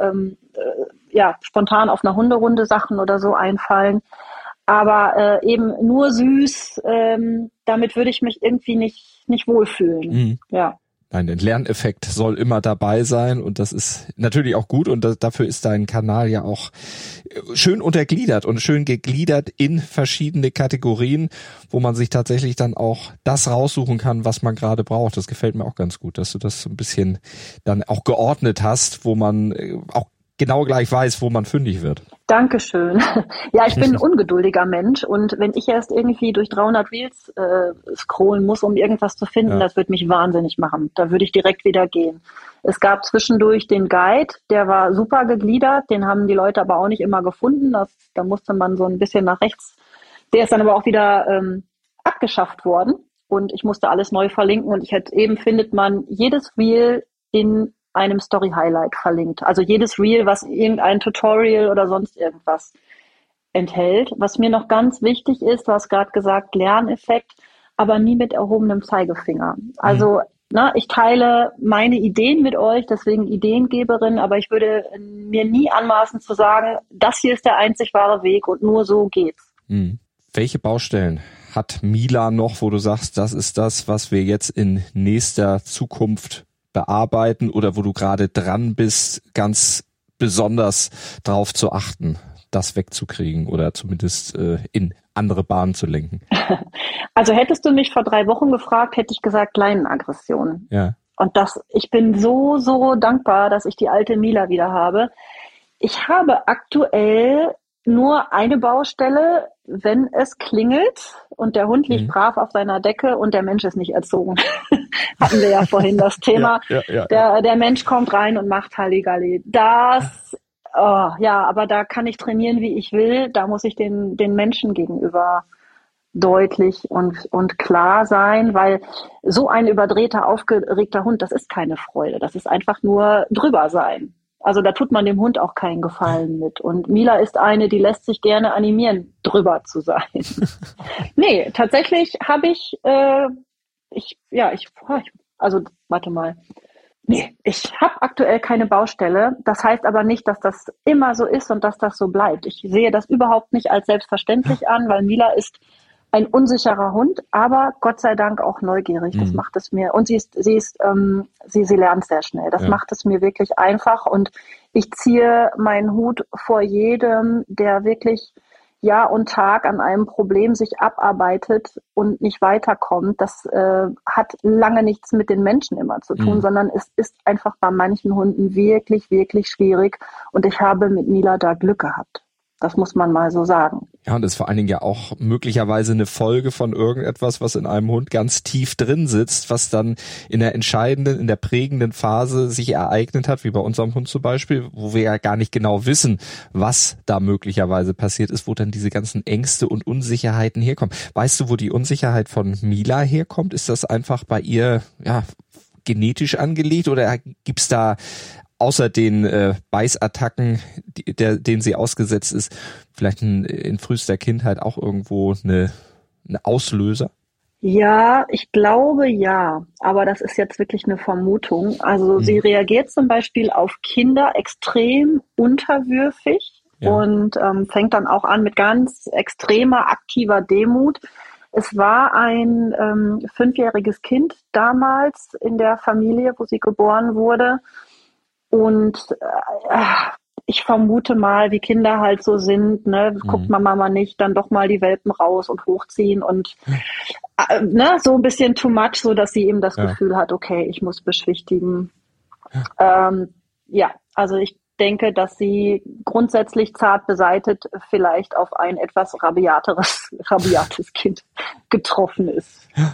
spontan auf einer Hunderunde Sachen oder so einfallen. Aber eben nur süß, damit würde ich mich irgendwie nicht wohlfühlen. Ja. Nein, der Lerneffekt soll immer dabei sein und das ist natürlich auch gut und dafür ist dein Kanal ja auch schön untergliedert und schön gegliedert in verschiedene Kategorien, wo man sich tatsächlich dann auch das raussuchen kann, was man gerade braucht. Das gefällt mir auch ganz gut, dass du das so ein bisschen dann auch geordnet hast, wo man auch genau gleich weiß, wo man fündig wird. Dankeschön. Ja, ich bin ein ungeduldiger Mensch und wenn ich erst irgendwie durch 300 Reels scrollen muss, um irgendwas zu finden, das würde mich wahnsinnig machen. Da würde ich direkt wieder gehen. Es gab zwischendurch den Guide, der war super gegliedert, den haben die Leute aber auch nicht immer gefunden. Da musste man so ein bisschen nach rechts. Der ist dann aber auch wieder abgeschafft worden und ich musste alles neu verlinken und findet man jedes Reel in einem Story-Highlight verlinkt. Also jedes Reel, was irgendein Tutorial oder sonst irgendwas enthält. Was mir noch ganz wichtig ist, du hast gerade gesagt, Lerneffekt, aber nie mit erhobenem Zeigefinger. Also ich teile meine Ideen mit euch, deswegen Ideengeberin, aber ich würde mir nie anmaßen zu sagen, das hier ist der einzig wahre Weg und nur so geht's. Welche Baustellen hat Mila noch, wo du sagst, das ist das, was wir jetzt in nächster Zukunft bearbeiten oder wo du gerade dran bist, ganz besonders darauf zu achten, das wegzukriegen oder zumindest in andere Bahnen zu lenken? Also hättest du mich vor 3 Wochen gefragt, hätte ich gesagt Leinenaggression. Ja. Und ich bin so, so dankbar, dass ich die alte Mila wieder habe. Ich habe aktuell nur eine Baustelle, wenn es klingelt und der Hund liegt brav auf seiner Decke und der Mensch ist nicht erzogen. Hatten wir ja vorhin das Thema. Der Mensch kommt rein und macht Halligalli. Aber da kann ich trainieren, wie ich will. Da muss ich den Menschen gegenüber deutlich und klar sein, weil so ein überdrehter, aufgeregter Hund, das ist keine Freude. Das ist einfach nur drüber sein. Also da tut man dem Hund auch keinen Gefallen mit. Und Mila ist eine, die lässt sich gerne animieren, drüber zu sein. Nee, tatsächlich habe warte mal. Nee, ich habe aktuell keine Baustelle. Das heißt aber nicht, dass das immer so ist und dass das so bleibt. Ich sehe das überhaupt nicht als selbstverständlich an, weil Mila ist ein unsicherer Hund, aber Gott sei Dank auch neugierig. Das macht es mir. Und sie lernt sehr schnell. Das macht es mir wirklich einfach. Und ich ziehe meinen Hut vor jedem, der wirklich Jahr und Tag an einem Problem sich abarbeitet und nicht weiterkommt. Das hat lange nichts mit den Menschen immer zu tun, sondern es ist einfach bei manchen Hunden wirklich, wirklich schwierig. Und ich habe mit Mila da Glück gehabt. Das muss man mal so sagen. Ja, und das ist vor allen Dingen ja auch möglicherweise eine Folge von irgendetwas, was in einem Hund ganz tief drin sitzt, was dann in der entscheidenden, in der prägenden Phase sich ereignet hat, wie bei unserem Hund zum Beispiel, wo wir ja gar nicht genau wissen, was da möglicherweise passiert ist, wo dann diese ganzen Ängste und Unsicherheiten herkommen. Weißt du, wo die Unsicherheit von Mila herkommt? Ist das einfach bei ihr, genetisch angelegt oder gibt's da außer den Beißattacken, denen sie ausgesetzt ist, vielleicht in frühester Kindheit auch irgendwo eine Auslöser? Ja, ich glaube ja, aber das ist jetzt wirklich eine Vermutung. Also sie reagiert zum Beispiel auf Kinder extrem unterwürfig und fängt dann auch an mit ganz extremer, aktiver Demut. Es war ein 5-jähriges Kind damals in der Familie, wo sie geboren wurde. Und ich vermute mal, wie Kinder halt so sind, ne, guckt Mama nicht, dann doch mal die Welpen raus und hochziehen und so ein bisschen too much, so dass sie eben das Gefühl hat, okay, ich muss beschwichtigen. Also ich denke, dass sie grundsätzlich zart beseitet vielleicht auf ein etwas rabiates Kind getroffen ist. Ja.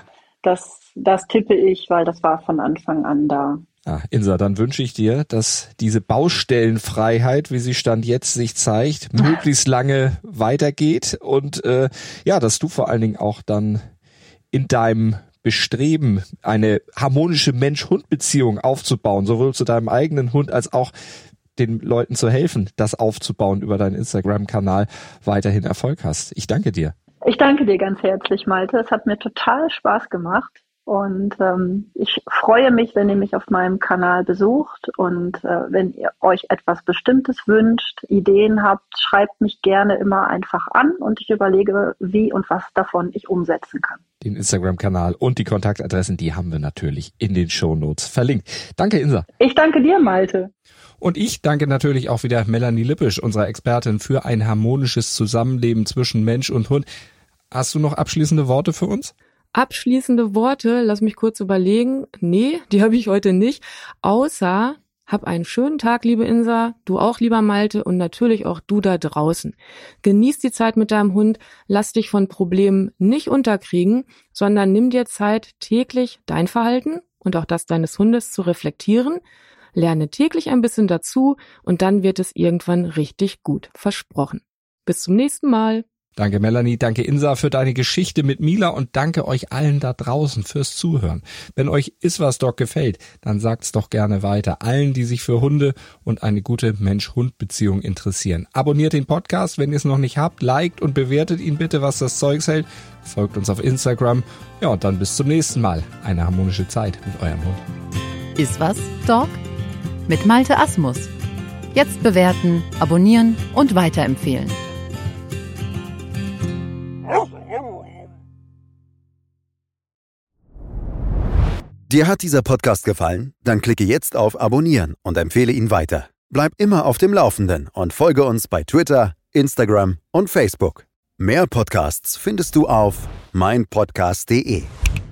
Das tippe ich, weil das war von Anfang an da. Insa, dann wünsche ich dir, dass diese Baustellenfreiheit, wie sie Stand jetzt sich zeigt, möglichst lange weitergeht und dass du vor allen Dingen auch dann in deinem Bestreben, eine harmonische Mensch-Hund-Beziehung aufzubauen, sowohl zu deinem eigenen Hund als auch den Leuten zu helfen, das aufzubauen über deinen Instagram-Kanal, weiterhin Erfolg hast. Ich danke dir. Ich danke dir ganz herzlich, Malte. Es hat mir total Spaß gemacht. Und ich freue mich, wenn ihr mich auf meinem Kanal besucht und wenn ihr euch etwas Bestimmtes wünscht, Ideen habt, schreibt mich gerne immer einfach an und ich überlege, wie und was davon ich umsetzen kann. Den Instagram-Kanal und die Kontaktadressen, die haben wir natürlich in den Shownotes verlinkt. Danke, Insa. Ich danke dir, Malte. Und ich danke natürlich auch wieder Melanie Lippisch, unserer Expertin für ein harmonisches Zusammenleben zwischen Mensch und Hund. Hast du noch abschließende Worte für uns? Abschließende Worte, lass mich kurz überlegen. Nee, die habe ich heute nicht. Außer, hab einen schönen Tag, liebe Insa, du auch, lieber Malte und natürlich auch du da draußen. Genieß die Zeit mit deinem Hund, lass dich von Problemen nicht unterkriegen, sondern nimm dir Zeit, täglich dein Verhalten und auch das deines Hundes zu reflektieren. Lerne täglich ein bisschen dazu und dann wird es irgendwann richtig gut. Versprochen. Bis zum nächsten Mal. Danke Melanie, danke Insa für deine Geschichte mit Mila und danke euch allen da draußen fürs Zuhören. Wenn euch Iswas Dog gefällt, dann sagt's doch gerne weiter allen, die sich für Hunde und eine gute Mensch-Hund-Beziehung interessieren. Abonniert den Podcast, wenn ihr es noch nicht habt, liked und bewertet ihn bitte, was das Zeugs hält. Folgt uns auf Instagram. Ja, und dann bis zum nächsten Mal. Eine harmonische Zeit mit eurem Hund. Iswas Dog mit Malte Asmus. Jetzt bewerten, abonnieren und weiterempfehlen. Dir hat dieser Podcast gefallen? Dann klicke jetzt auf Abonnieren und empfehle ihn weiter. Bleib immer auf dem Laufenden und folge uns bei Twitter, Instagram und Facebook. Mehr Podcasts findest du auf meinpodcast.de.